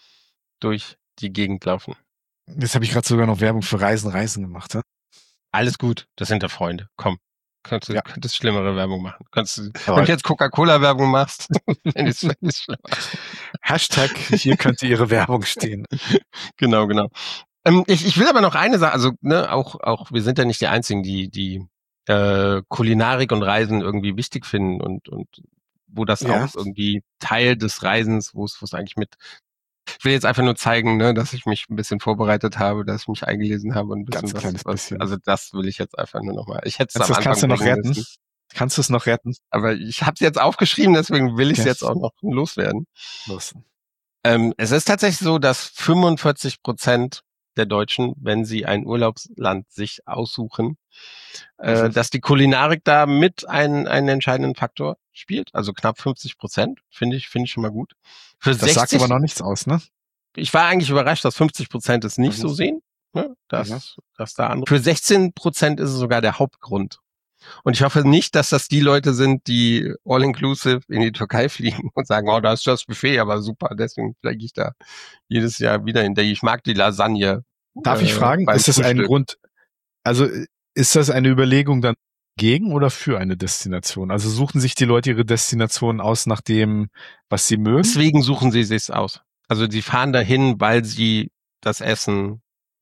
Speaker 1: durch die Gegend laufen.
Speaker 2: Jetzt habe ich gerade sogar noch Werbung für Reisen, Reisen gemacht. Ja?
Speaker 1: Alles gut, das sind ja Freunde. Komm, kannst du
Speaker 2: Ja.
Speaker 1: könntest schlimmere Werbung machen. Kannst du,
Speaker 2: Aber-
Speaker 1: wenn du jetzt Coca-Cola-Werbung machst, dann ist es schlimmer.
Speaker 2: Hashtag, hier könnte Ihre Werbung stehen.
Speaker 1: Genau, genau. Ähm, ich, ich will aber noch eine Sache, also ne, auch auch wir sind ja nicht die Einzigen, die die äh, Kulinarik und Reisen irgendwie wichtig finden und und wo das
Speaker 2: Ja.
Speaker 1: auch irgendwie Teil des Reisens, wo es wo es eigentlich mit. Ich will jetzt einfach nur zeigen, ne, dass ich mich ein bisschen vorbereitet habe, dass ich mich eingelesen habe und ein bisschen
Speaker 2: Ganz
Speaker 1: was,
Speaker 2: kleines
Speaker 1: was
Speaker 2: bisschen.
Speaker 1: also das will ich jetzt einfach nur nochmal. Ich hätte es
Speaker 2: Kannst,
Speaker 1: am
Speaker 2: das kannst du
Speaker 1: Anfang
Speaker 2: noch
Speaker 1: bringen
Speaker 2: retten?
Speaker 1: müssen,
Speaker 2: Kannst du es noch retten?
Speaker 1: aber ich habe es jetzt aufgeschrieben, deswegen will ich es
Speaker 2: Okay.
Speaker 1: jetzt auch noch loswerden.
Speaker 2: Los.
Speaker 1: Ähm, es ist tatsächlich so, dass fünfundvierzig Prozent der Deutschen, wenn sie ein Urlaubsland sich aussuchen, äh,
Speaker 2: Mhm.
Speaker 1: dass die Kulinarik da mit einen, einen entscheidenden Faktor spielt. Also knapp fünfzig Prozent, finde ich, finde ich schon mal gut. Für
Speaker 2: Das sagt
Speaker 1: sechzig,
Speaker 2: aber noch nichts aus, ne?
Speaker 1: ich war eigentlich überrascht, dass fünfzig Prozent es nicht
Speaker 2: Mhm.
Speaker 1: so sehen, ne? dass,
Speaker 2: Mhm.
Speaker 1: dass da andere. Für sechzehn Prozent ist es sogar der Hauptgrund. Und ich hoffe nicht, dass das die Leute sind, die all-inclusive in die Türkei fliegen und sagen, oh, da ist das Buffet, aber super, deswegen fliege ich da jedes Jahr wieder hin. Ich mag die Lasagne.
Speaker 2: Darf
Speaker 1: äh,
Speaker 2: ich fragen,
Speaker 1: beim
Speaker 2: ist das ein
Speaker 1: Frühstück.
Speaker 2: Grund, also ist das eine Überlegung dann gegen oder für eine Destination? Also suchen sich die Leute ihre Destination aus nach dem, was sie mögen?
Speaker 1: Deswegen suchen sie sich's aus. Also sie fahren dahin, weil sie das Essen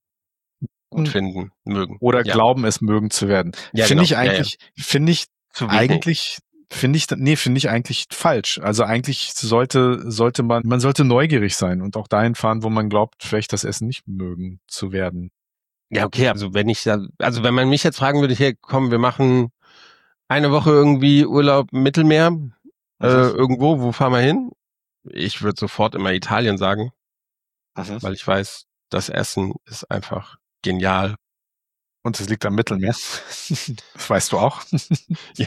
Speaker 1: gut finden, mögen.
Speaker 2: Oder
Speaker 1: Ja.
Speaker 2: glauben, es mögen zu werden.
Speaker 1: Ja,
Speaker 2: finde
Speaker 1: genau.
Speaker 2: ich eigentlich,
Speaker 1: ja, ja.
Speaker 2: finde ich
Speaker 1: Zu wenig.
Speaker 2: eigentlich, finde ich, nee, finde ich eigentlich falsch. Also eigentlich sollte, sollte man, man sollte neugierig sein und auch dahin fahren, wo man glaubt, vielleicht das Essen nicht mögen zu werden.
Speaker 1: Ja, okay, also wenn ich da, also wenn man mich jetzt fragen würde, hier, komm, wir machen eine Woche irgendwie Urlaub Mittelmeer, mhm. äh, irgendwo, wo fahren wir hin? Ich würde sofort immer Italien sagen, mhm. weil ich weiß, das Essen ist einfach genial.
Speaker 2: Und es liegt am Mittelmeer. Das weißt du auch.
Speaker 1: Ja,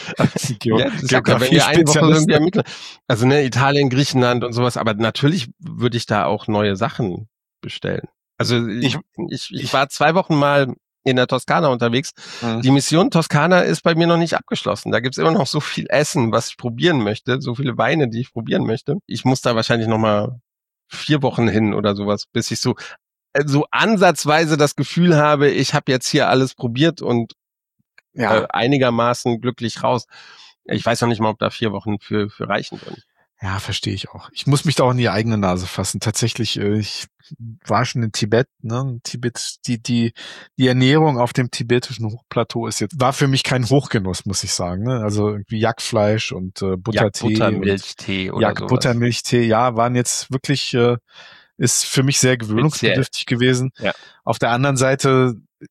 Speaker 2: Geo-
Speaker 1: ja, das sagt, wenn wir eine Woche irgendwie am Mittel, also ne, Italien, Griechenland und sowas, aber natürlich würde ich da auch neue Sachen bestellen. Also ich, ich, ich war zwei Wochen mal in der Toskana unterwegs. Mhm. Die Mission Toskana ist bei mir noch nicht abgeschlossen. Da gibt's immer noch so viel Essen, was ich probieren möchte, so viele Weine, die ich probieren möchte. Ich muss da wahrscheinlich noch mal vier Wochen hin oder sowas, bis ich so so ansatzweise das Gefühl habe, ich habe jetzt hier alles probiert und ja. äh, einigermaßen glücklich raus. Ich weiß noch nicht mal, ob da vier Wochen für, für reichen würden.
Speaker 2: Ja, verstehe ich auch. Ich muss mich da auch in die eigene Nase fassen. Tatsächlich, äh, ich war schon in Tibet, ne? Tibet, die, die, die Ernährung auf dem tibetischen Hochplateau ist jetzt, war für mich kein Hochgenuss, muss ich sagen, ne? Also irgendwie Jagdfleisch und äh, Buttertee.
Speaker 1: Buttermilchtee oder
Speaker 2: Jagd, Buttermilchtee, ja, waren jetzt wirklich, äh, ist für mich sehr gewöhnungsbedürftig Speziell. gewesen.
Speaker 1: Ja.
Speaker 2: Auf der anderen Seite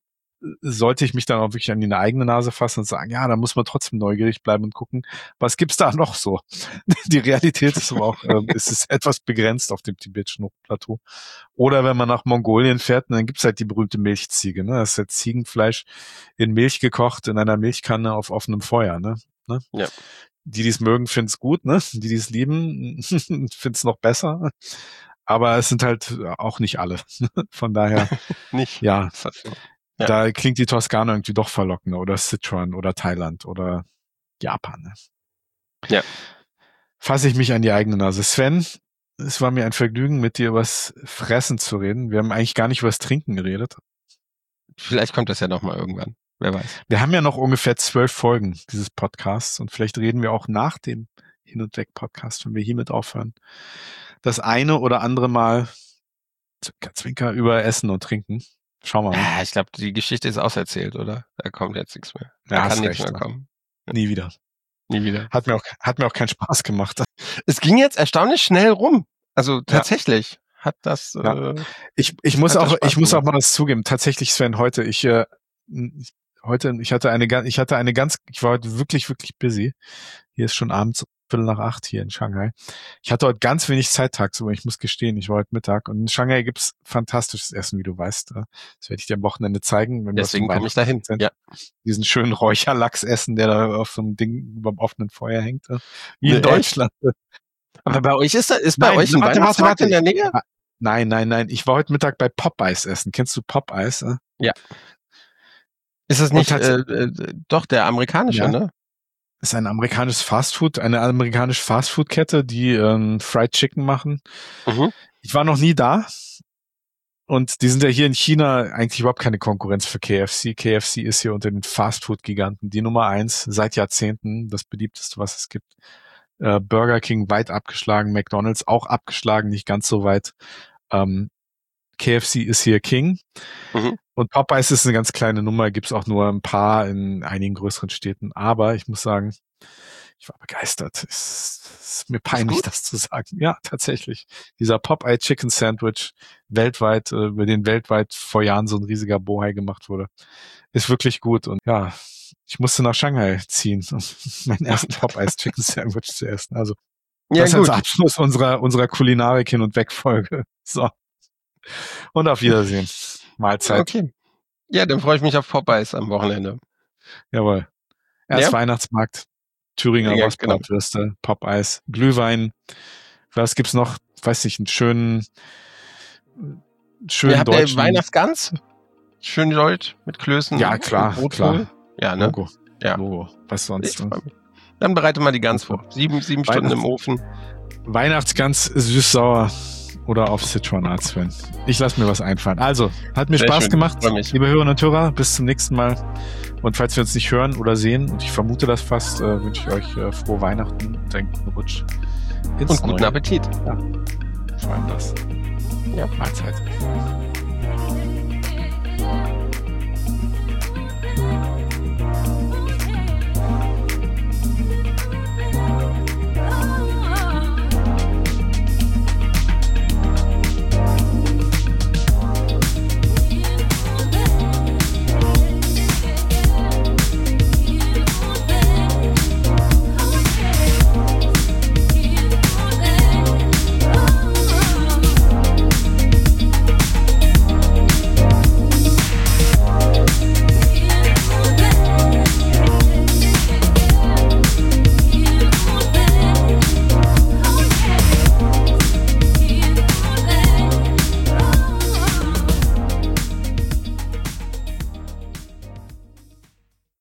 Speaker 2: sollte ich mich dann auch wirklich an die eigene Nase fassen und sagen, ja, da muss man trotzdem neugierig bleiben und gucken, was gibt's da noch so? Die Realität ist aber auch, äh, es ist etwas begrenzt auf dem tibetischen Hochplateau. Oder wenn man nach Mongolien fährt, dann gibt's halt die berühmte Milchziege, ne? Das ist halt Ziegenfleisch in Milch gekocht, in einer Milchkanne auf offenem Feuer, ne? ne?
Speaker 1: Ja.
Speaker 2: Die, die es mögen, finden's gut, ne? Die, die es lieben, finden's noch besser. Aber es sind halt auch nicht alle. Von daher,
Speaker 1: nicht.
Speaker 2: ja.
Speaker 1: Ja.
Speaker 2: Da klingt die Toskana irgendwie doch verlockender oder Sichuan oder Thailand oder Japan. Ne?
Speaker 1: Ja.
Speaker 2: Fasse ich mich an die eigene Nase. Sven, es war mir ein Vergnügen, mit dir übers Fressen zu reden. Wir haben eigentlich gar nicht übers Trinken geredet.
Speaker 1: Vielleicht kommt das ja noch mal irgendwann. Wer weiß.
Speaker 2: Wir haben ja noch ungefähr zwölf Folgen dieses Podcasts und vielleicht reden wir auch nach dem Hin- und Weg-Podcast, wenn wir hiermit aufhören, das eine oder andere Mal Zwinker, Zwinker über Essen und Trinken. Schau mal.
Speaker 1: Ja, ich glaube, die Geschichte ist auserzählt, oder? Da kommt jetzt nichts mehr. Da
Speaker 2: ja,
Speaker 1: kann nichts
Speaker 2: recht,
Speaker 1: mehr kommen.
Speaker 2: Nie wieder.
Speaker 1: Nie wieder.
Speaker 2: Hat mir auch, hat mir auch keinen Spaß gemacht.
Speaker 1: Es ging jetzt erstaunlich schnell rum. Also tatsächlich ja. hat das.
Speaker 2: Ja.
Speaker 1: Äh,
Speaker 2: ich ich muss auch ich muss auch mal das zugeben. Tatsächlich, Sven, heute ich äh, heute ich hatte eine ich hatte eine ganz ich war heute wirklich wirklich busy. Hier ist schon abends Viertel nach acht hier in Shanghai. Ich hatte heute ganz wenig Zeit tagsüber, ich muss gestehen, ich war heute Mittag. Und in Shanghai gibt's fantastisches Essen, wie du weißt. Das werde ich dir am Wochenende zeigen. Wenn
Speaker 1: Deswegen komme ich dahin.
Speaker 2: Ja. Diesen schönen Räucherlachs essen, der da auf so einem Ding beim offenen Feuer hängt. Wie in Deutschland.
Speaker 1: Aber bei euch ist das, ist bei
Speaker 2: nein,
Speaker 1: euch ein
Speaker 2: warte, warte, warte.
Speaker 1: in der Nähe?
Speaker 2: Nein, nein, nein. Ich war heute Mittag bei Popeyes essen. Kennst du Popeyes? Äh?
Speaker 1: Ja. Ist das nicht äh, äh, doch der amerikanische,
Speaker 2: ja.
Speaker 1: ne?
Speaker 2: Ist ein amerikanisches Fastfood, eine amerikanische Fastfood-Kette, die ähm, Fried Chicken machen. Mhm. Ich war noch nie da. Und die sind ja hier in China eigentlich überhaupt keine Konkurrenz für K F C. K F C ist hier unter den Fastfood-Giganten die Nummer eins seit Jahrzehnten, das beliebteste, was es gibt. Äh, Burger King weit abgeschlagen, McDonald's auch abgeschlagen, nicht ganz so weit. Ähm, K F C ist hier King. Mhm. Und Popeyes ist eine ganz kleine Nummer, gibt's auch nur ein paar in einigen größeren Städten. Aber ich muss sagen, ich war begeistert. Es ist mir peinlich, das zu sagen. Ja, tatsächlich. Dieser Popeye Chicken Sandwich weltweit, äh, über den weltweit vor Jahren so ein riesiger Bohai gemacht wurde, ist wirklich gut. Und ja, ich musste nach Shanghai ziehen, um meinen ersten Popeye Chicken Sandwich zu essen. Also ja, das gut. Als Abschluss unserer unserer Kulinarik hin und weg Folge. So. Und auf Wiedersehen. Mahlzeit.
Speaker 1: Okay. Ja, dann freue ich mich auf Popeyes am Wochenende.
Speaker 2: Jawohl. Erst ja. Weihnachtsmarkt, Thüringer
Speaker 1: ja,
Speaker 2: Rostbratwürste, genau. Popeyes, Glühwein. Was gibt's noch? Weiß nicht, einen schönen, schönen
Speaker 1: ja,
Speaker 2: deutschen.
Speaker 1: Weihnachtsgans? Schön deutsch mit Klößen.
Speaker 2: Ja, klar, klar.
Speaker 1: Ja, ne?
Speaker 2: Logo.
Speaker 1: Ja.
Speaker 2: Wo? Was sonst?
Speaker 1: Ich freu mich. Dann bereite mal die Gans vor. Sieben, sieben Stunden im Ofen.
Speaker 2: Weihnachtsgans süß-sauer oder auf Zitronat, Sven. Ich lasse mir was einfallen. Also, hat mir
Speaker 1: Sehr
Speaker 2: Spaß
Speaker 1: schön.
Speaker 2: gemacht,
Speaker 1: Freu mich.
Speaker 2: liebe Hörerinnen und Hörer. Bis zum nächsten Mal. Und falls wir uns nicht hören oder sehen, und ich vermute das fast, äh, wünsche ich euch äh, frohe Weihnachten und einen guten Rutsch ins
Speaker 1: Und guten
Speaker 2: neue
Speaker 1: Appetit.
Speaker 2: Jahr. Vor allem das.
Speaker 1: Ja.
Speaker 2: Mahlzeit.